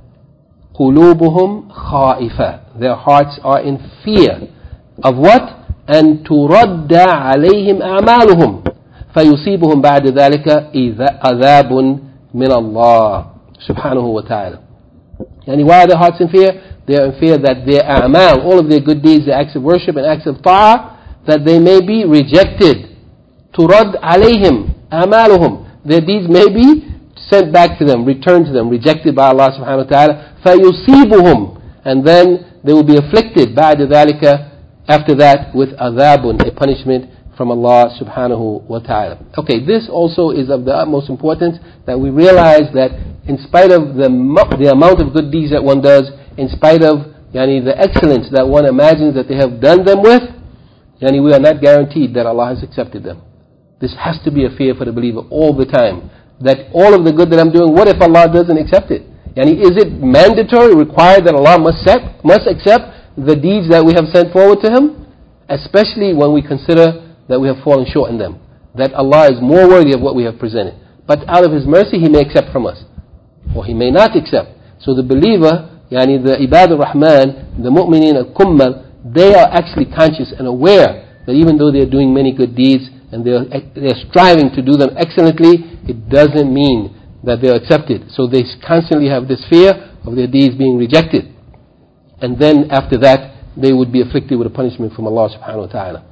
قُلُوبُهُمْ خَائِفَةٌ, their hearts are in fear of what? أَن تُرَدَّ عَلَيْهِمْ أَعْمَالُهُمْ فَيُصِيبُهُمْ بَعْدَ ذَلِكَ عَذَابٌ مِّنَ اللَّهِ subhanahu wa ta'ala. And why are their hearts in fear? They are in fear that their a'mal, all of their good deeds, their acts of worship and acts of ta'ah, that they may be rejected. تُرَدْ عَلَيْهِمْ أَعْمَالُهُمْ, their deeds may be sent back to them, returned to them, rejected by Allah subhanahu wa ta'ala. فَيُصِيبُهُمْ, and then they will be afflicted بَعْدَ ذَلِكَ, after that, with adhabun, a punishment from Allah subhanahu wa ta'ala. Okay, this also is of the utmost importance, that we realize that in spite of the amount of good deeds that one does, in spite of the excellence that one imagines that they have done them with, we are not guaranteed that Allah has accepted them. This has to be a fear for the believer all the time, that all of the good that I'm doing, what if Allah doesn't accept it? Is it mandatory, required that Allah must accept the deeds that we have sent forward to Him? Especially when we consider that we have fallen short in them, that Allah is more worthy of what we have presented. But out of His mercy, He may accept from us, or He may not accept. So the believer, the Ibadur Rahman, the Mu'mineen al-Kummal, they are actually conscious and aware that even though they are doing many good deeds and they are striving to do them excellently, it doesn't mean that they are accepted. So they constantly have this fear of their deeds being rejected. And then after that, they would be afflicted with a punishment from Allah subhanahu wa ta'ala.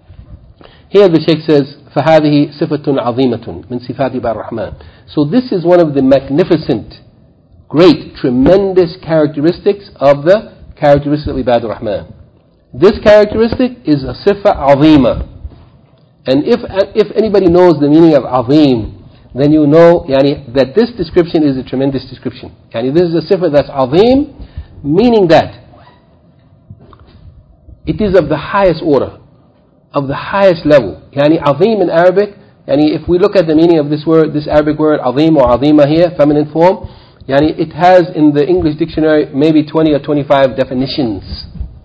Here the Shaykh says, فَهَذِهِ صِفَةٌ عَظِيمَةٌ مِنْ صِفَاتِ عِبَادِ الرَّحْمَنِ. So this is one of the magnificent, great, tremendous characteristics of the characteristic of Ibadur Rahman. This characteristic is a sifa azima. And if anybody knows the meaning of azim, then you know that this description is a tremendous description. This is a sifa that's azim, meaning that it is of the highest order, of the highest level. Azim in Arabic, if we look at the meaning of this word, this Arabic word azim or azima here, feminine form, it has in the English dictionary maybe 20 or 25 definitions,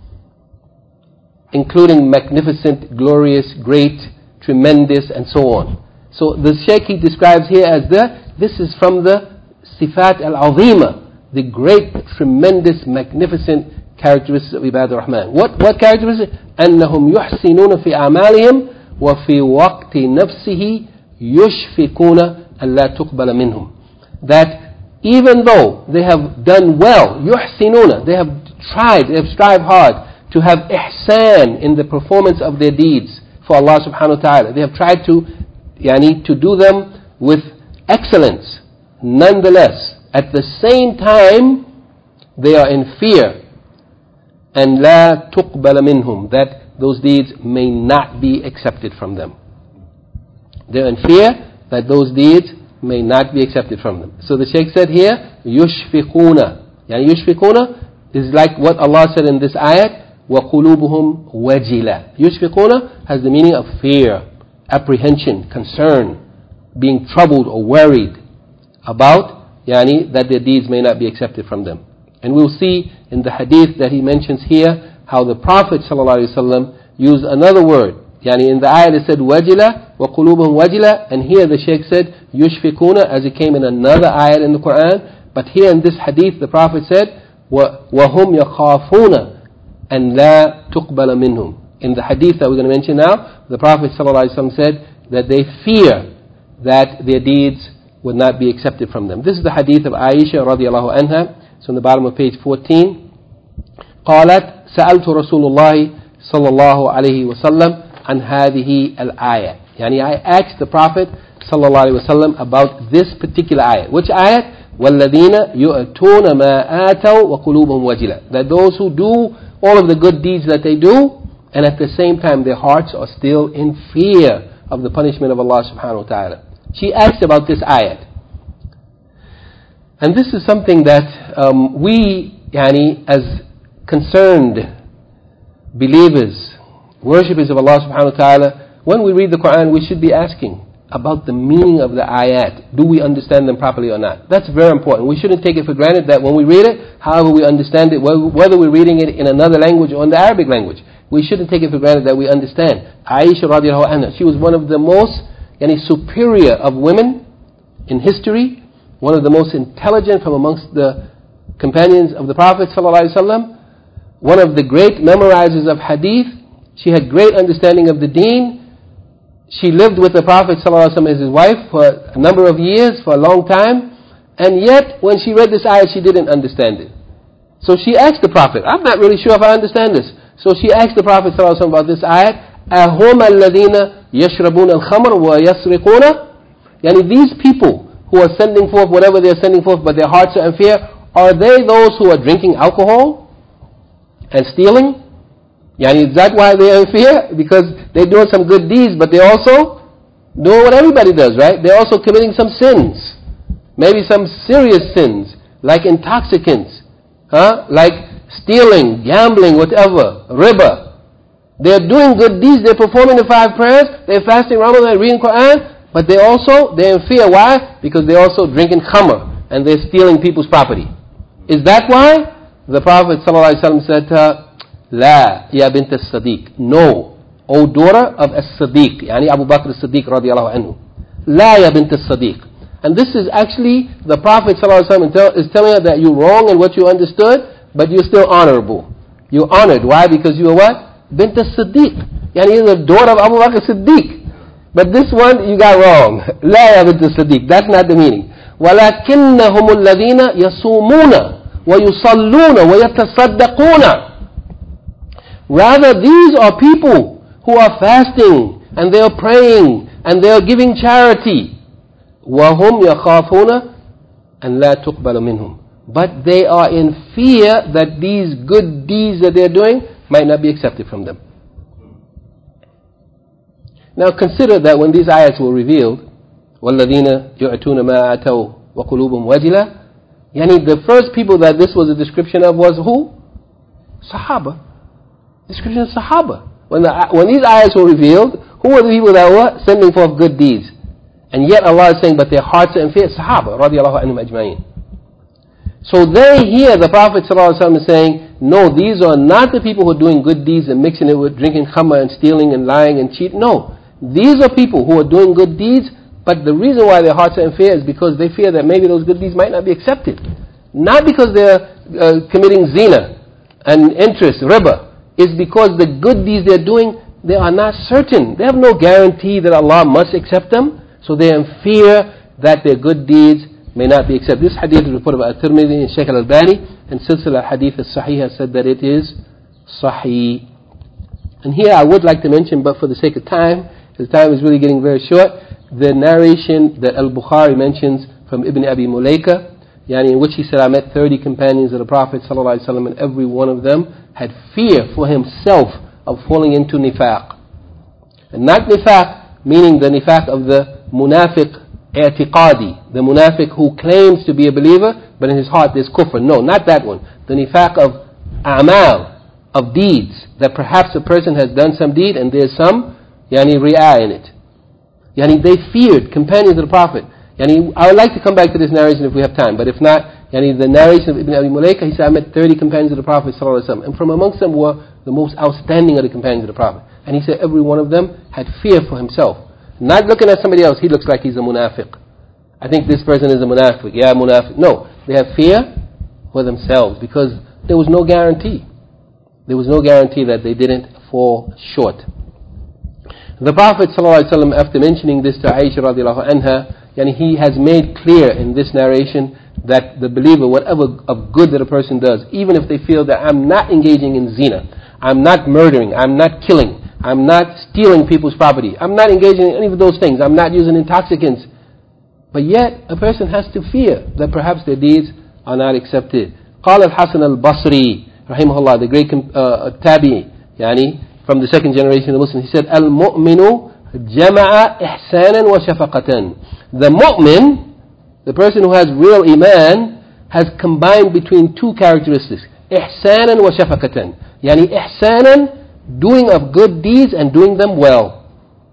including magnificent, glorious, great, tremendous, and so on. So the Shaykh he describes here as this is from the Sifat al-Azima, the great, tremendous, magnificent characteristics of Ibadur Rahman. What characteristics? أنهم يحسنون في أعمالهم وفي وقت نفسه يشفقون أن لا تقبل منهم. That even though they have done well, يحسنون, they have tried, they have strived hard to have ihsan in the performance of their deeds for Allah subhanahu wa ta'ala. They have tried to do them with excellence. Nonetheless, at the same time, they are in fear, and لا تقبل منهم, that those deeds may not be accepted from them. They're in fear that those deeds may not be accepted from them. So the Shaykh said here, يشفقون. يشفقون is like what Allah said in this ayat, وَقُلُوبُهُمْ وَجِلَةٌ. يشفقون has the meaning of fear, apprehension, concern, being troubled or worried about that their deeds may not be accepted from them. And we'll see in the hadith that he mentions here how the Prophet ﷺ used another word. In the ayat it said wajila wa qulubuhum wajila, and here the Shaykh said yushfikuna, as it came in another ayat in the Quran. But here in this hadith the Prophet said وَهُمْ يَخَافُونَ أَنْ لَا تُقْبَلَ مِنْهُمْ. In the hadith that we're going to mention now, the Prophet ﷺ said that they fear that their deeds would not be accepted from them. This is the hadith of Aisha radiallahu anha. So on the bottom of page 14, قالت سألت رسول الله صلى الله عليه وسلم عن هذه الآية. I asked the Prophet صلى الله عليه وسلم about this particular ayat. Which ayat? وَالَّذِينَ يُؤْتُونَ مَا آتَوْا وَقُلُوبُهُمْ وَجِلَةٌ. That those who do all of the good deeds that they do, and at the same time their hearts are still in fear of the punishment of Allah subhanahu wa ta'ala. She asked about this ayat. And this is something that we, as concerned believers, worshippers of Allah subhanahu wa ta'ala, when we read the Quran, we should be asking about the meaning of the ayat. Do we understand them properly or not? That's very important. We shouldn't take it for granted that when we read it, however we understand it, whether we're reading it in another language or in the Arabic language, we shouldn't take it for granted that we understand. Aisha radiallahu anha, she was one of the most superior of women in history, one of the most intelligent from amongst the companions of the Prophet sallallahu alaihi wasallam, one of the great memorizers of hadith. She had great understanding of the deen. She lived with the Prophet ﷺ as his wife for a number of years, for a long time, and yet when she read this ayah, she didn't understand it. So she asked the Prophet, I'm not really sure if I understand this. So she asked the Prophet ﷺ about this ayah, أَهُمَ الَّذِينَ يَشْرَبُونَ الْخَمْرَ وَيَسْرِقُونَ. Yani these people who are sending forth whatever they're sending forth, but their hearts are in fear, are they those who are drinking alcohol and stealing? Yani is that why they are in fear? Because they're doing some good deeds, but they're also doing what everybody does, right? They're also committing some sins. Maybe some serious sins, like intoxicants, like stealing, gambling, whatever, riba. They're doing good deeds, they're performing the 5 prayers, they're fasting Ramadan, reading Quran, but they're in fear. Why? Because they're also drinking khamr, and they're stealing people's property. Is that why? The Prophet ﷺ said to her, La ya bint as-Siddiq. No, O daughter of as-Siddiq, yani Abu Bakr as-Siddiq radiallahu anhu. La ya bint as-Siddiq. And this is actually the Prophet ﷺ is telling her that you're wrong in what you understood, but you're still honorable. You're honored. Why? Because you are what? Bint as-Siddiq. Yani you're the daughter of Abu Bakr as-Siddiq. But this one you got wrong. La ya bint as-Siddiq. That's not the meaning. وَلَكِنَّهُمُ الَّذِينَ يَصُومُونَ وَيُصَلُّونَ وَيَتَصَدَّقُونَ. Rather, these are people who are fasting, and they are praying, and they are giving charity. وَهُمْ يَخَافُونَ أَنْ لَا تُقْبَلُ مِنْهُمْ. But they are in fear that these good deeds that they are doing might not be accepted from them. Now consider that when these ayats were revealed, وَالَّذِينَ يُؤْتُونَ مَا آتَوْا وَقُلُوبُهُمْ وَجِلَةٌ, yani the first people that this was a description of was who? Sahaba. Description of Sahaba. When these ayahs were revealed, who were the people that were sending forth good deeds? And yet Allah is saying, but their hearts are in fear. Sahaba, radiallahu anhum ajma'in. So they hear the Prophet ﷺ is saying, no, these are not the people who are doing good deeds and mixing it with drinking khamr and stealing and lying and cheating. No, these are people who are doing good deeds, but the reason why their hearts are in fear is because they fear that maybe those good deeds might not be accepted. Not because they're committing zina and interest, riba. Is because the good deeds they're doing, they are not certain. They have no guarantee that Allah must accept them. So they are in fear that their good deeds may not be accepted. This hadith is reported by At-Tirmidhi and Shaykh al-Albani, and Silsila Hadith al-Sahih said that it is Sahih. And here I would like to mention, but for the sake of time, because time is really getting very short, the narration that Al-Bukhari mentions from Ibn Abi Mulaika, in which he said, I met 30 companions of the Prophet ﷺ, and every one of them had fear for himself of falling into nifaq. And not nifaq meaning the nifaq of the munafiq i'tiqadi, the munafiq who claims to be a believer, but in his heart there's kufr. No, not that one. The nifaq of a'mal, of deeds, that perhaps a person has done some deed and there's some ri'ah in it. They feared companions of the Prophet. I would like to come back to this narration if we have time, but if not, the narration of Ibn Abi Mulaika, he said, I met 30 companions of the Prophet ﷺ, and from amongst them were the most outstanding of the companions of the Prophet. And he said every one of them had fear for himself. Not looking at somebody else, he looks like he's a munafiq. I think this person is a munafiq. Yeah, munafiq. No, they have fear for themselves because there was no guarantee. There was no guarantee that they didn't fall short. The Prophet ﷺ, after mentioning this to Aisha radiallahu anha, he has made clear in this narration that the believer, whatever of good that a person does, even if they feel that I'm not engaging in zina, I'm not murdering, I'm not killing, I'm not stealing people's property, I'm not engaging in any of those things, I'm not using intoxicants, but yet a person has to fear that perhaps their deeds are not accepted. قال الحسن البصري رحمه الله, the great tabi'i, from the second generation of the Muslims, he said, المؤمن جمع إحسانا وشفقة. The mu'min, the person who has real iman, has combined between two characteristics, إحسانا وشفقة. يعني إحسانا, doing of good deeds and doing them well.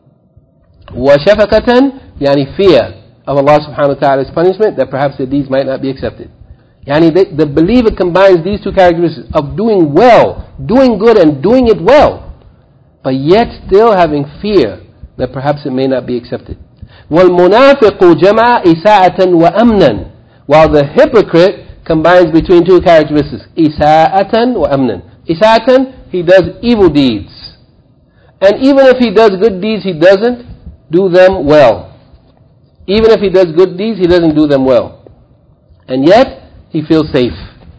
وشفقة, يعني fear of Allah subhanahu wa ta'ala's punishment, that perhaps the deeds might not be accepted. Yani the believer combines these two characteristics of doing well, doing good and doing it well, but yet still having fear that perhaps it may not be accepted. وَالْمُنَافِقُ جَمَعَ إِسَاءَةً وَأَمْنًا. While the hypocrite combines between two characteristics, إِسَاءَةً وَأَمْنًا. إِسَاءَةً, he does evil deeds. And even if he does good deeds, he doesn't do them well. Even if he does good deeds, he doesn't do them well. And yet, he feels safe.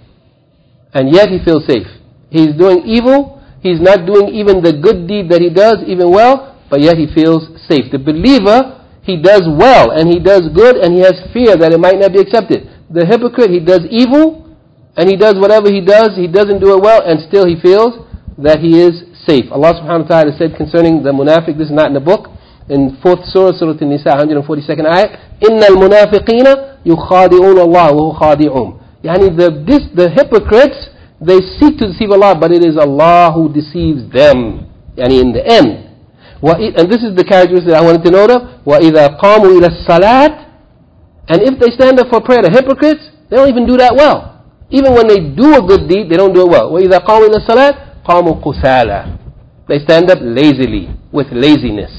And yet he feels safe. He's doing evil, he's not doing even the good deed that he does even well, but yet he feels safe. The believer, he does well and he does good and he has fear that it might not be accepted. The hypocrite, he does evil and he does whatever he does, he doesn't do it well, and still he feels that he is safe. Allah subhanahu wa ta'ala said concerning the munafiq, this is not in the book, in 4th surah, Surah An-Nisa, 142nd ayat, إِنَّ الْمُنَافِقِينَ يُخَادِعُونَ اللَّهَ وَهُ خَادِعُونَ. Yani the hypocrites, they seek to deceive Allah, but it is Allah who deceives them. Yani in the end. And this is the characteristic that I wanted to note of. وَإِذَا قَامُوا إِلَى الصَّلَاةِ. And if they stand up for prayer, the hypocrites, they don't even do that well. Even when they do a good deed, they don't do it well. وَإِذَا قَامُوا إِلَى الصَّلَاةِ قَامُوا قُسَالًا. They stand up lazily, with laziness.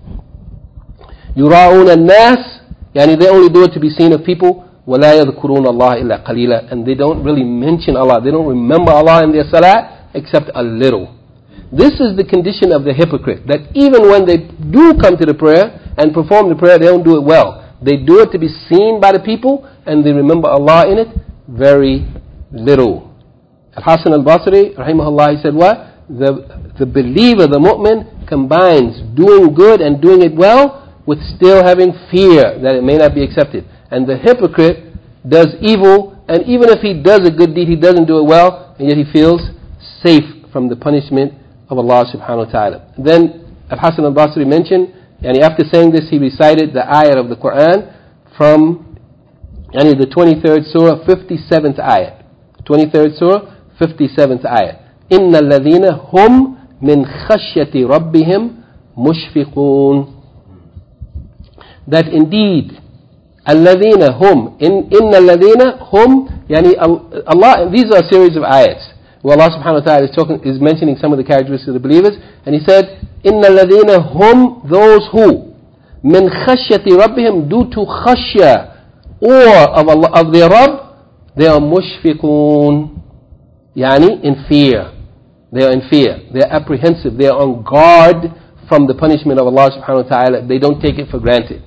يُرَاءُونَ النَّاسِ. Yani they only do it to be seen of people. وَلَا يَذْكُرُونَ اللَّهَ إِلَّا قَلِيلًا. And they don't really mention Allah. They don't remember Allah in their salat except a little. This is the condition of the hypocrite, that even when they do come to the prayer and perform the prayer, they don't do it well. They do it to be seen by the people, and they remember Allah in it very little. Al-Hasan al-Basri, rahimahullah, he said what? The believer, the mu'min, combines doing good and doing it well with still having fear that it may not be accepted. And the hypocrite does evil, and even if he does a good deed, he doesn't do it well, and yet he feels safe from the punishment of Allah subhanahu wa ta'ala. Then Al-Hasan al-Basri mentioned, and after saying this, he recited the ayat of the Quran from the 23rd surah, 57th ayat. 23rd surah, 57th ayat. إِنَّ الَّذِينَ هُمْ مِنْ خَشْيَةِ رَبِّهِمْ مُشْفِقُونَ. That indeed, الَّذِينَ هُمْ, إِنَّ الَّذِينَ هُمْ, Allah, these are a series of ayats. Well, Allah subhanahu wa ta'ala is mentioning some of the characteristics of the believers, and He said, إِنَّ الَّذِينَ هُمْ, those who, مِنْ خَشْيَةِ رَبِّهِمْ, due to khashya, awe of Allah, of their Rabb, they are mushfiqun, in fear. They are in fear. They are apprehensive. They are on guard from the punishment of Allah subhanahu wa ta'ala. They don't take it for granted.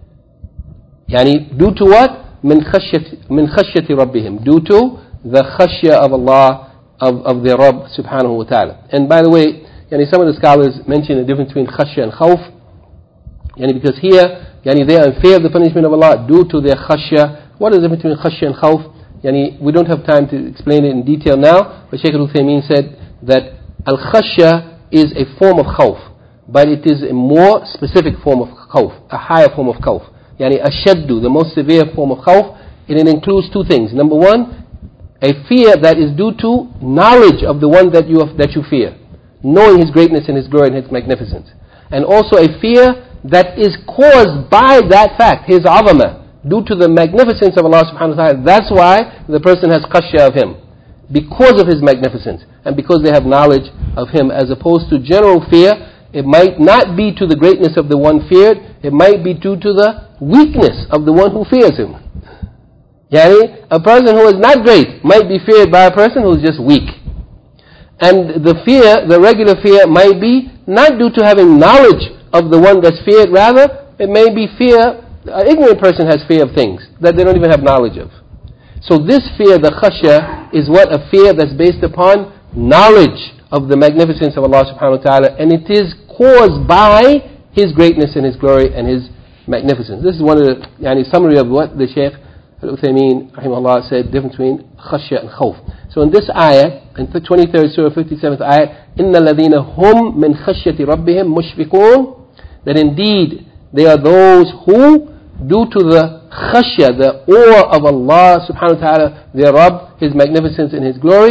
Due to what? مِنْ خَشْيَةِ رَبِّهِمْ, due to the khashya of Allah, of their Rabb subhanahu wa ta'ala. And by the way, some of the scholars mention the difference between khashya and khawf. Because here, they are in fear of the punishment of Allah due to their khashya. What is the difference between khashya and khawf? We don't have time to explain it in detail now, but Shaykh al-Uthaymeen said that al-khashya is a form of khawf, but it is a more specific form of khawf, a higher form of khawf. Ashaddu, the most severe form of khawf, and it includes two things. Number one, a fear that is due to knowledge of the one that you fear, knowing His greatness and His glory and His magnificence. And also a fear that is caused by that fact, His azamah, due to the magnificence of Allah subhanahu wa ta'ala. That's why the person has khashya of Him, because of His magnificence, and because they have knowledge of Him, as opposed to general fear. It might not be to the greatness of the one feared, it might be due to the weakness of the one who fears Him. A person who is not great might be feared by a person who is just weak. And the fear, the regular fear, might be not due to having knowledge of the one that's feared, rather it may be fear, an ignorant person has fear of things that they don't even have knowledge of. So this fear, the khashya, is what? A fear that's based upon knowledge of the magnificence of Allah subhanahu wa ta'ala, and it is caused by His greatness and His glory and His magnificence. This is one of the summary of what the Shaykh Al-Uthaymeen rahimahullah said, difference between khashya and khawf. So in this ayah, in the 23rd surah, 57th ayah, إِنَّ الَّذِينَ هُمْ مِنْ خَشْيَةِ رَبِّهِمْ مُشْفِقُونَ, that indeed they are those who, due to the khashya, the awe of Allah subhanahu wa ta'ala, their Rabb, His magnificence and His glory,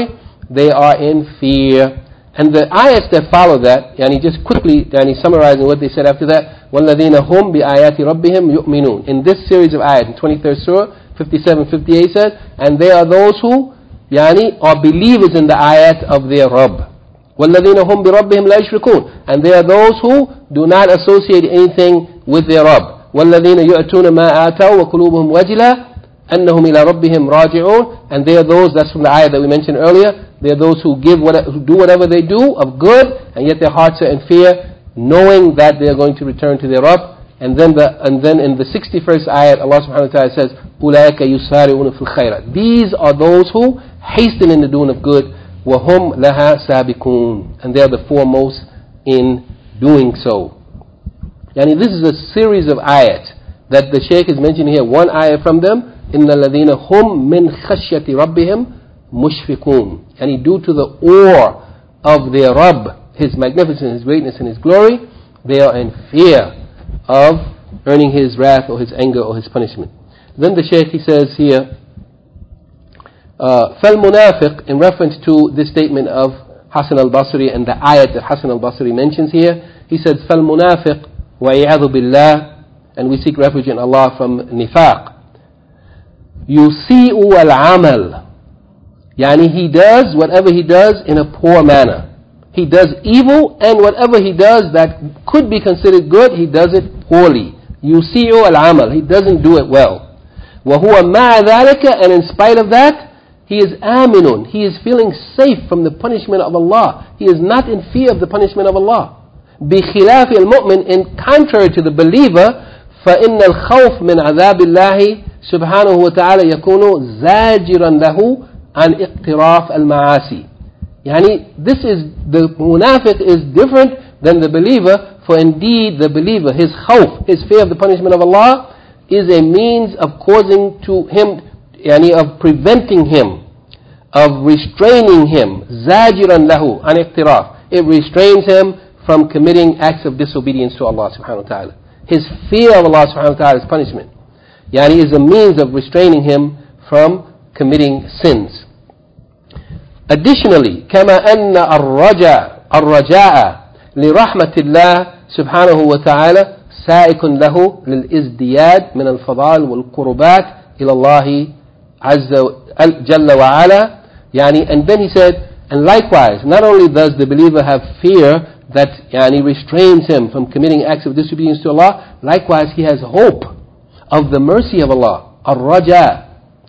they are in fear. And the ayats that follow that, just quickly summarizing what they said after that, وَالَّذِينَ هُمْ بِآيَاتِ رَبِّهِمْ يُؤْمِنُونَ. In this series of ayats, in 23rd surah, 57, 58 said, and they are those who are believers in the ayat of their Rabb. وَالَّذِينَ هُمْ بِرَبِّهِمْ لَا يُشْرِكُونَ. And they are those who do not associate anything with their Rabb. وَالَّذِينَ يُؤْتُونَ مَا آتَوْا وَقُلُوبُهُمْ وَجِلَةٌ أَنَّهُمْ إِلَى رَبِّهِمْ راجعون. And they are those, that's from the ayat that we mentioned earlier, they are those who do whatever they do of good, and yet their hearts are in fear, knowing that they are going to return to their Rabb. And then in the 61st ayat, Allah subhanahu wa ta'ala says, أُولَٰئِكَ يُسَارِعُونَ فِي الْخَيْرَاتِ. These are those who hasten in the doing of good, وَهُمْ لَهَا سَابِقُونَ. And they are the foremost in doing so. This is a series of ayat that the Shaykh is mentioning here. One ayat from them, إِنَّ الَّذِينَ هُمْ مِنْ خَشْيَةِ رَبِّهِمْ مُشْفِقُونَ. Due to the awe of their Rabb, His magnificence, His greatness and His glory, they are in fear of earning His wrath or His anger or His punishment. Then the Shaykh, he says here, فَالْمُنَافِقِ, in reference to this statement of Hasan al-Basri and the ayat that Hasan al-Basri mentions here, he says, فَالْمُنَافِقِ وَعِيَاذُ بِاللَّهِ, and we seek refuge in Allah from nifaq. يُسِيءُ الْعَمَلِ, he does whatever he does in a poor manner. He does evil, and whatever he does that could be considered good, he does it poorly. يُسِيءُ الْعَمَلِ, he doesn't do it well. وَهُوَ مَعَ ذَلِكَ, and in spite of that, he is aminun, he is feeling safe from the punishment of Allah. He is not in fear of the punishment of Allah. بِخِلَافِ الْمُؤْمِنِ, in contrary to the believer, فَإِنَّ الْخَوْفِ مِنْ عَذَابِ اللَّهِ سُبْحَانَهُ وَتَعَالَى يَكُونُ زَاجِرًا لَهُ عَنْ اقْتِرَافِ الْمَعَاصِي. This is, the munafiq is different than the believer, for indeed the believer, his khawf, his fear of the punishment of Allah, is a means of causing to him, of preventing him, of restraining him, zajiran lahu an iqtiraf. It restrains him from committing acts of disobedience to Allah subhanahu wa ta'ala. His fear of Allah subhanahu wa ta'ala's punishment, is a means of restraining him from committing sins. Additionally, كما أن الرجاء لرحمة الله سبحانه وتعالى سائق له للازدياد من الفضائل والقربات إلى الله عز جل وعلا. And then he said, and likewise, not only does the believer have fear that restrains him from committing acts of disobedience to Allah, likewise he has hope of the mercy of Allah. الرجاء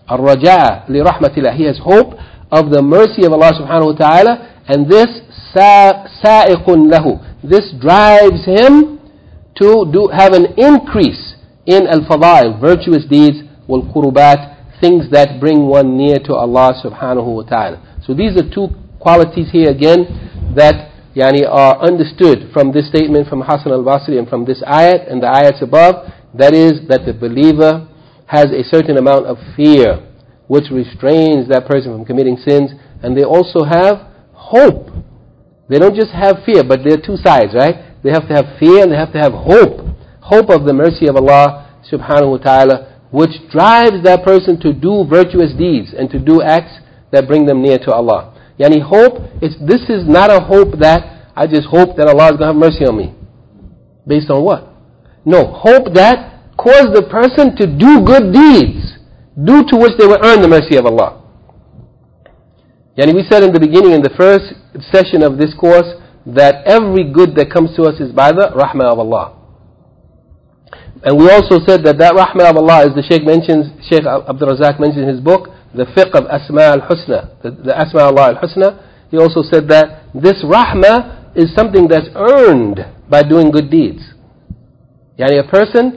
لرحمة الله. He has hope of the mercy of Allah subhanahu wa ta'ala, and this sa'iqun lahu, this drives him to have an increase in al-fadail, virtuous deeds, wal-qurubat, things that bring one near to Allah subhanahu wa ta'ala. So these are two qualities here again that are understood from this statement from Hasan al-Basri and from this ayat and the ayats above. That is, that the believer has a certain amount of fear which restrains that person from committing sins, and they also have hope. They don't just have fear, but there are two sides, right? They have to have fear and they have to have hope of the mercy of Allah subhanahu wa ta'ala, which drives that person to do virtuous deeds and to do acts that bring them near to Allah. Hope, this is not a hope that I just hope that Allah is going to have mercy on me. Based on what? No, hope that cause the person to do good deeds, due to which they will earn the mercy of Allah. We said in the beginning, in the first session of this course, that every good that comes to us is by the rahmah of Allah. And we also said that rahmah of Allah, as the Shaykh mentions, Shaykh Abdul Razak mentions in his book, the fiqh of Asma al-Husna, the Asma Allah al-Husna, he also said that this rahmah is something that's earned by doing good deeds. A person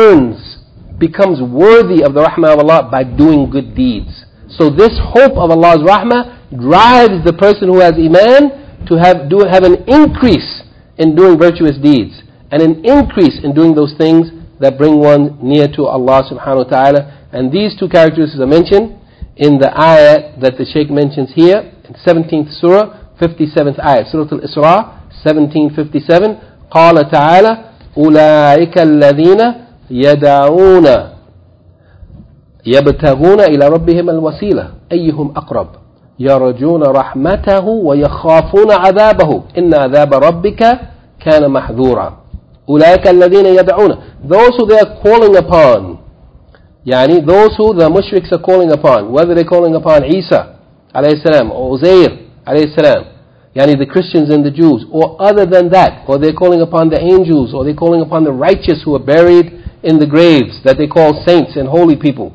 becomes worthy of the rahmah of Allah by doing good deeds. So this hope of Allah's rahmah drives the person who has iman to have an increase in doing virtuous deeds, and an increase in doing those things that bring one near to Allah subhanahu wa ta'ala. And these two characteristics are mentioned in the ayat that the Shaykh mentions here, in 17th surah, 57th ayat, Surah Al-Isra, 1757, قال تعالى أولئك الذين يدعون يبتغون إلى ربهم الوسيلة أيهم أقرب يرجون رحمته ويخافون عذابه إن عذاب ربك كان محذورا أولئك الذين يدعون, those who they are calling upon, يعني those who the mushriks are calling upon, whether they're calling upon Isa alayhi salam or Uzair alayhi salam, yani the Christians and the Jews, or other than that, or they're calling upon the angels, or they're calling upon the righteous who are buried in the graves that they call saints and holy people.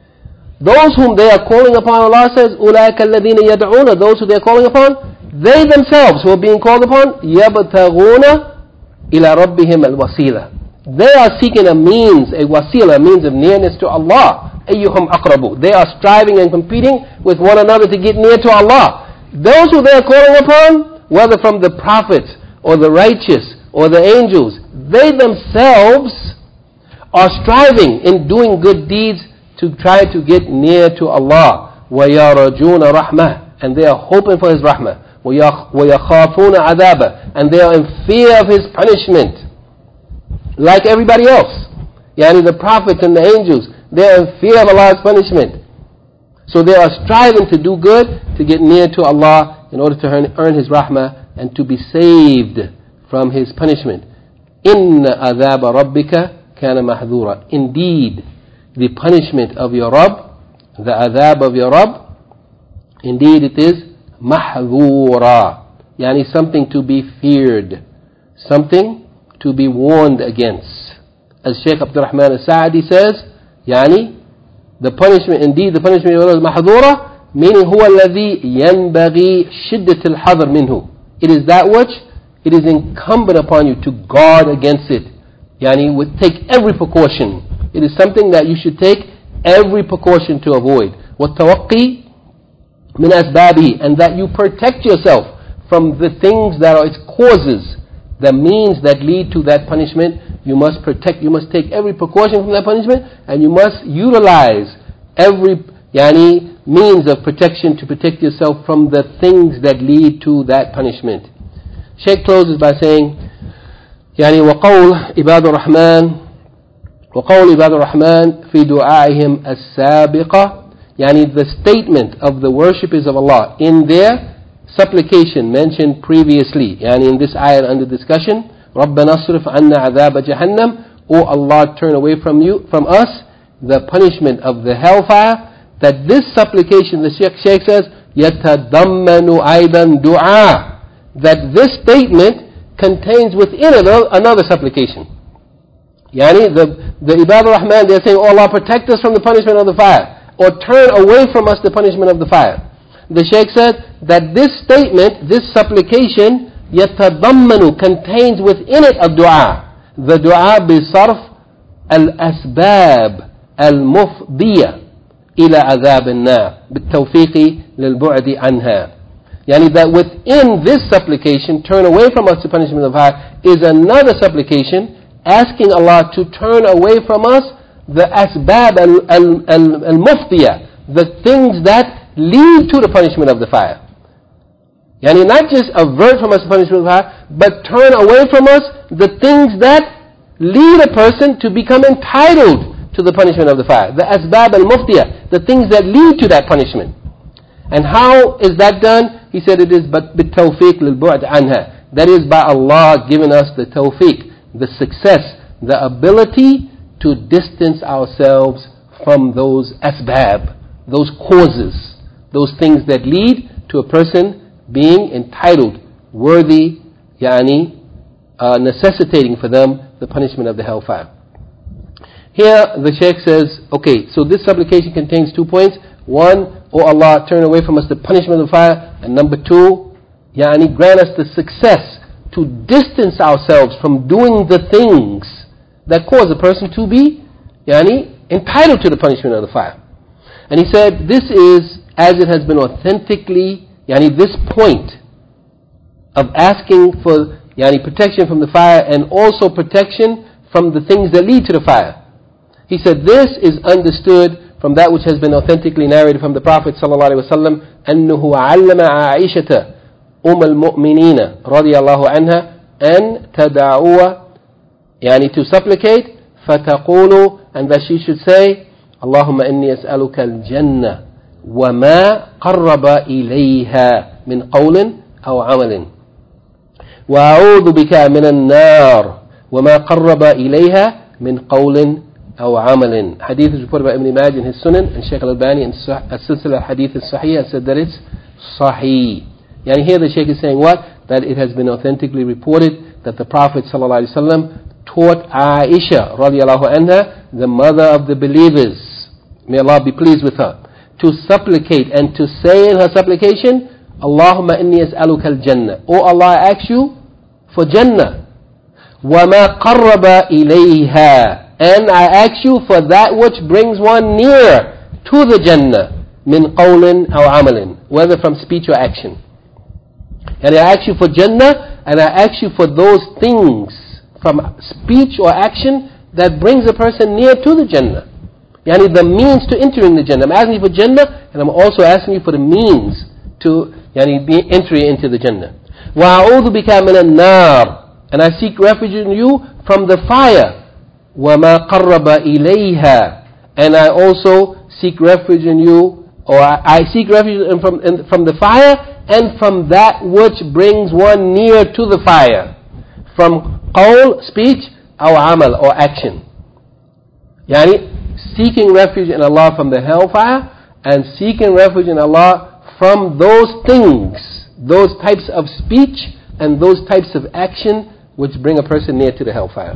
Those whom they are calling upon, Allah says, أُولَٰئِكَ الَّذِينَ يَدْعُونَ, those who they are calling upon, they themselves who are being called upon, يَبْتَغُونَ إِلَى رَبِّهِمْ الْوَسِيلَةِ, they are seeking a means, a wasila, a means of nearness to Allah. أَيُّهُمْ أَقْرَبُ, they are striving and competing with one another to get near to Allah. Those who they are calling upon, whether from the prophets or the righteous or the angels, they themselves are striving in doing good deeds to try to get near to Allah. وَيَرَجُونَ رَحْمَةً, and they are hoping for His rahmah. وَيَخَافُونَ عَذَابًا, and they are in fear of His punishment. Like everybody else. Yani the prophets and the angels, they are in fear of Allah's punishment. So they are striving to do good, to get near to Allah in order to earn His rahmah and to be saved from His punishment. إِنَّ عَذَابَ رَبِّكَ كَانَ مَحْذُورًا, indeed, the punishment of your Rabb, the adhab of your Rabb, indeed it is mahzura, yani something to be feared, something to be warned against. As Shaykh Abdul Rahman al-Sa'adi says, yani the punishment, indeed the punishment of your Rabb is mahzura, meaning huwa alladhi yanbaghi shiddat al-hadr minhu, it is that which it is incumbent upon you to guard against it, yani would take every precaution. It is something that you should take every precaution to avoid. وَالتَّوَقِّي مِنْ أَسْبَابِهِ, and that you protect yourself from the things that are its causes, the means that lead to that punishment. You must protect, you must take every precaution from that punishment, and you must utilize every means of protection to protect yourself from the things that lead to that punishment. Shaykh closes by saying, وَقَوْلِ عِبَادُ الرَّحْمَنِ وقول عباد الرحمن في دعائهم السابقة, يعني the statement of the worshippers of Allah in their supplication mentioned previously, يعني in this ayah under discussion, ربنا اصرف عنا عذاب جهنم, O Allah, turn away from us the punishment of the hellfire. That this supplication, the Shaykh says, يتضمن أيضا دعاء, that this statement contains within it another supplication. Yani the Ibad al-Rahman, they are saying, oh Allah, protect us from the punishment of the fire, or turn away from us the punishment of the fire. The Shaykh said that this statement, this supplication, يتضمن, contains within it a dua. The dua بصرف الأسباب المفضية إلى عذاب النار بالتوفيق للبعد عنها. Yani that within this supplication, turn away from us the punishment of the fire, is another supplication asking Allah to turn away from us the asbab al-muftiya, the things that lead to the punishment of the fire. Yani not just avert from us the punishment of the fire, but turn away from us the things that lead a person to become entitled to the punishment of the fire. The asbab al-muftiya, the things that lead to that punishment. And how is that done? He said it is but bit-tawfiq lil-bu'd anha. That is by Allah giving us the tawfiq, the success, the ability to distance ourselves from those asbab, those causes, those things that lead to a person being entitled, worthy, necessitating for them the punishment of the hellfire. Here the Shaykh says, okay, so this supplication contains 2 points. One, O Allah, turn away from us the punishment of the fire. And number two, grant us the success to distance ourselves from doing the things that cause a person to be entitled to the punishment of the fire. And he said, this is as it has been authentically, this point of asking for protection from the fire and also protection from the things that lead to the fire. He said, this is understood from that which has been authentically narrated from the Prophet ﷺ, أنه علم عائشة المؤمنين رضي الله عنها أن تدعوا, to supplicate, فتقول, and that she should say, اللهم إني أسألك الجنة وما قرب إليها من قول أو عمل وأعوذ بك من النار وما قرب إليها من قول أو عمل. Hadith is reported by Ibn Majah in his Sunan, and Shaykh al-Albani in As-Silsila Hadith al-Sahih said that it's Sahih. Yani here the Shaykh is saying what? That it has been authentically reported that the Prophet ﷺ taught Aisha radiallahu anha, the mother of the believers, may Allah be pleased with her, to supplicate and to say in her supplication, Allahumma inni as'aluka al-Jannah. Oh Allah, I ask you for Jannah. وَمَا قَرَّبَ إِلَيْهَا. And I ask you for that which brings one near to the Jannah, min qawlin aw amalin, whether from speech or action. And I ask you for Jannah, and I ask you for those things from speech or action that brings a person near to the Jannah. Yani the means to entering the Jannah. I'm asking you for Jannah, and I'm also asking you for the means to entry into the Jannah. وَأَعُوذُ بِكَ مِنَ النَّارِ. And I seek refuge in you from the fire. وَمَا قَرَّبَ إِلَيْهَا. And I also seek refuge in you, or I seek refuge from the fire and from that which brings one near to the fire. From qawl, speech, or amal, or action. Yani seeking refuge in Allah from the hellfire and seeking refuge in Allah from those things, those types of speech and those types of action which bring a person near to the hellfire.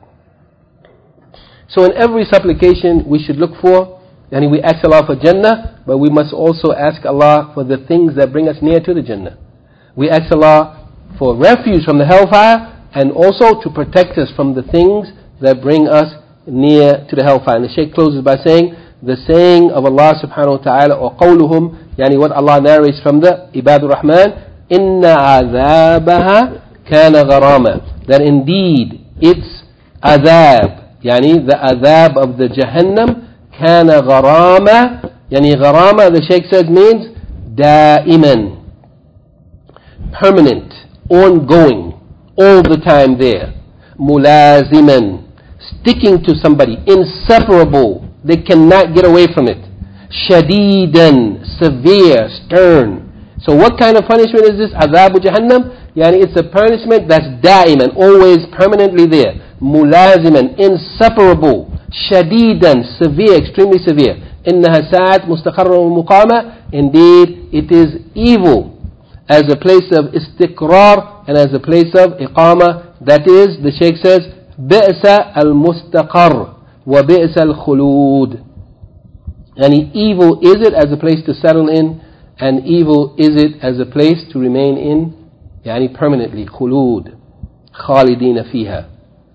So in every supplication we should look for, and we ask Allah for Jannah, but we must also ask Allah for the things that bring us near to the Jannah. We ask Allah for refuge from the hellfire and also to protect us from the things that bring us near to the hellfire. And the Shaykh closes by saying, the saying of Allah subhanahu wa ta'ala, or qawluhum, yani what Allah narrates from the Ibadur Rahman, inna azabaha kana gharama. That indeed its azab, yani the azab of the Jahannam, kana gharama, yani gharama, the Shaykh says, means daiman, permanent, ongoing, all the time there. Mulaziman, sticking to somebody, inseparable, they cannot get away from it. Shadidan, severe, stern. So what kind of punishment is this? Azabu Jahannam? Yani it's a punishment that's daiman, always permanently there. Mulaziman, inseparable. Shadidan, severe, extremely severe. Innaha sa'at mustaqarra wa muqama. Indeed, it is evil as a place of istiqrar and as a place of iqama. That is, the Shaykh says, bi'sa al-mustaqar wa bi'sa al-khulud. And evil is it as a place to settle in, and evil is it as a place to remain in, yani permanently, khulud, khalidina fiha.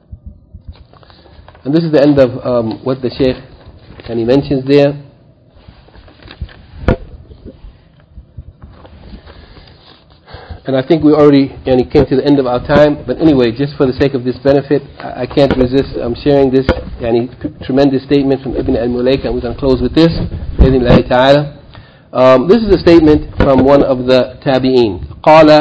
And this is the end of what the Shaykh and he mentions there. And I think we already came to the end of our time. But anyway, just for the sake of this benefit, I can't resist sharing this tremendous statement from Ibn al-Mulaika, and we're going to close with this. This is a statement from one of the tabi'een.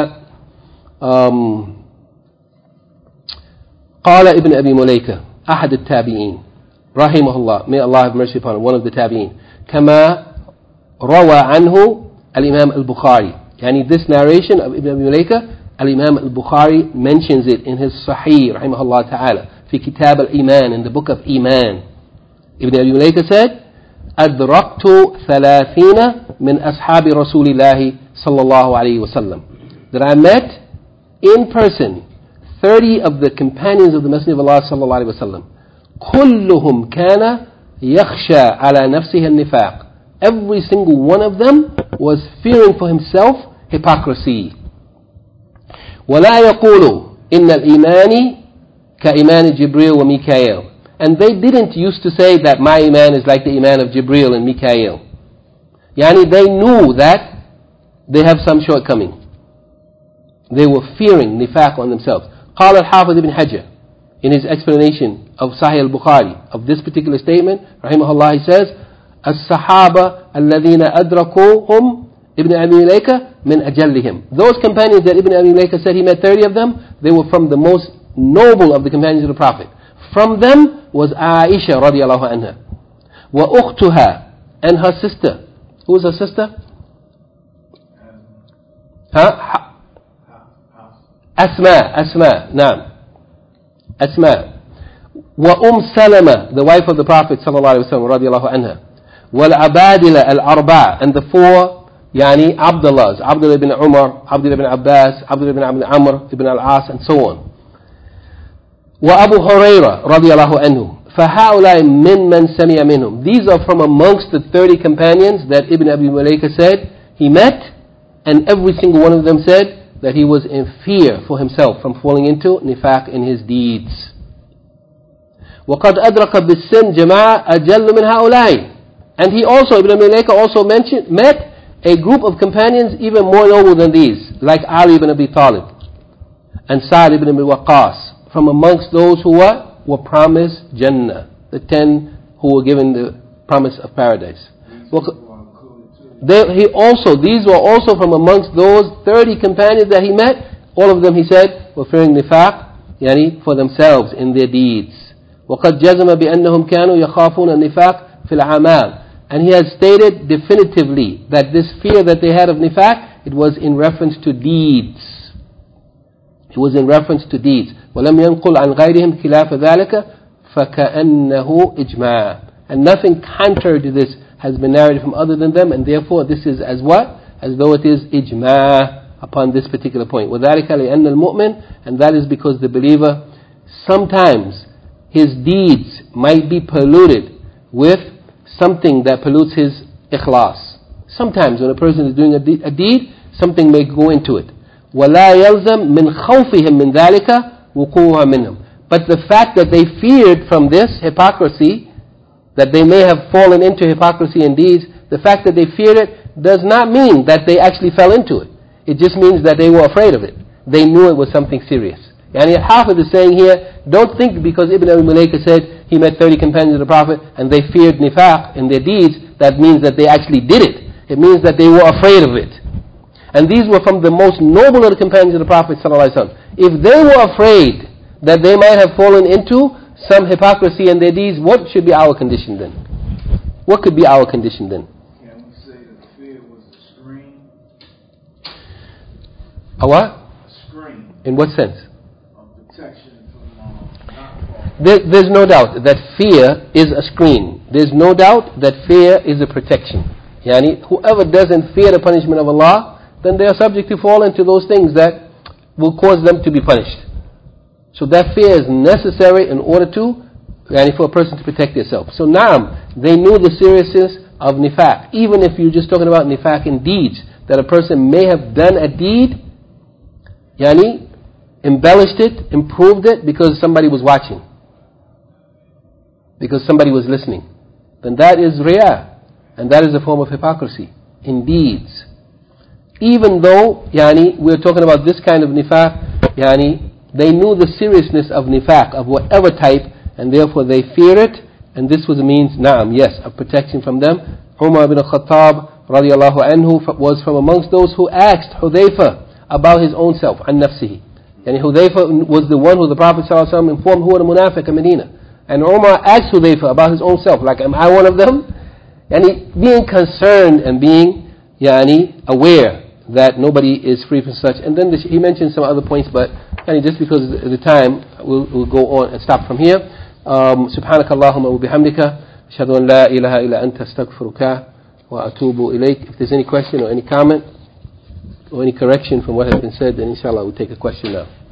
قال ابن أبي مليكة أحد التابعين رحمه الله, may Allah have mercy upon him, one of the tabi'een, كما روى عنه الإمام البخاري. Yani this narration of Ibn Abi Mulaika, Al-Imam al-Bukhari mentions it in his Sahih, rahimahullah ta'ala, fi Kitab al-Iman, in the book of Iman. Ibn Abi Mulaika said, أدركت 30 من أصحاب رسول الله صلى الله عليه وسلم. That I met in person 30 of the companions of the Messenger of Allah صلى الله عليه وسلم. كلهم كان يخشى على نفسه النفاق. Every single one of them was fearing for himself hypocrisy. ولا يقول إن الإيمان كإيمان جبريل وميكائيل. And they didn't used to say that my iman is like the iman of Jibreel and Mikael. Yani they knew that they have some shortcoming. They were fearing nifaq on themselves. قال الحافظ ابن حجر, in his explanation of Sahih al-Bukhari, of this particular statement, rahimahullah, he says, الصحابة الذين أدركوهم ابن أبي مليكة من أجلهم. Those companions that Ibn Abi Mulaika said he met 30 of them, they were from the most noble of the companions of the Prophet. From them was Aisha radiallahu anha, وأختها, and her sister Who's her sister? Huh? Asma. Naam. Asma. Salama, the wife of the Prophet sallallahu alaihi wasallam radiallahu anha. Abadila al-arba', and the four Abdullahs, Abdullah ibn Umar, Abdullah ibn Abbas, Abdullah ibn Amr ibn al-As, and so on. Abu Hurairah radiallahu anhu. فَهَؤُلَاءِ مِنْ سَمِعَ مِنْهُمْ. These are from amongst the 30 companions that Ibn Abi Mulaika said he met, and every single one of them said that he was in fear for himself from falling into nifaq in his deeds. وَقَدْ أَدْرَكَ بِالسِّنْ جَمَاعَ أَجَلُّ مِنْ هَؤُلَاءِ. And he also, Ibn Abi Mulaika also met a group of companions even more noble than these, like Ali ibn Abi Talib and Sa'd ibn Abi Waqqas, from amongst those who were promised Jannah, the 10 who were given the promise of paradise. These were also from amongst those 30 companions that he met. All of them, he said, were fearing nifaq, for themselves in their deeds. وَقَدْ جَزَمَ بِأَنَّهُمْ كَانُوا يَخَافُونَ النِّفَاقِ فِي الْأَعْمَالِ. And he has stated definitively that this fear that they had of nifaq, it was in reference to deeds. It was in reference to deeds. وَلَمْ يَنْقُلْ عَنْ غَيْرِهِمْ خِلَافَ ذَلِكَ فَكَأَنَّهُ إِجْمَاعٌ. And nothing contrary to this has been narrated from other than them, and therefore this is as what? As though it is ijma' upon this particular point. وَذَلِكَ لِأَنَّ الْمُؤْمِنِ. And that is because the believer, sometimes his deeds might be polluted with something that pollutes his ikhlas. Sometimes when a person is doing a deed, something may go into it. وَلَا يَلْزَمْ مِنْ خَوْفِهِمْ مِنْ ذَلِكَ وُقُوعًا مِنْهُمْ. But the fact that they feared from this hypocrisy, that they may have fallen into hypocrisy in deeds, the fact that they feared it does not mean that they actually fell into it. It just means that they were afraid of it. They knew it was something serious. And Al-Hafiz is saying here, don't think because Ibn Abi Mulaika said he met 30 companions of the Prophet and they feared nifaq in their deeds, that means that they actually did it. It means that they were afraid of it. And these were from the most noble of the companions of the Prophet ﷺ. If they were afraid that they might have fallen into some hypocrisy in their deeds, what should be our condition then? What could be our condition then? Can we say that fear was a screen? A what? A screen. In what sense? Of protection from not falling. There's no doubt that fear is a screen. There's no doubt that fear is a protection. Whoever doesn't fear the punishment of Allah, then they are subject to fall into those things that will cause them to be punished. So that fear is necessary in order to, for a person to protect himself. So naam, they knew the seriousness of nifaq. Even if you're just talking about nifaq in deeds, that a person may have done a deed, embellished it, improved it because somebody was watching, because somebody was listening, then that is riyah, and that is a form of hypocrisy in deeds. Even though we're talking about this kind of nifaq, they knew the seriousness of nifaq, of whatever type, and therefore they feared it, and this was a means, yes, of protection from them. Umar ibn Khattab radiallahu anhu was from amongst those who asked Hudayfa about his own self, an nafsihi. And Hudayfa was the one who the Prophet ﷺ informed who were the munafiq in Medina. And Umar asked Hudayfa about his own self, like, am I one of them? Being concerned and being aware that nobody is free from such. And then he mentioned some other points, but just because of the time, we'll go on and stop from here. سبحانك اللهم وبحمدك أشهد أن لا إله إلا أنت أستغفرك وأتوب إليك. If there's any question or any comment or any correction from what has been said, then inshallah we'll take a question now.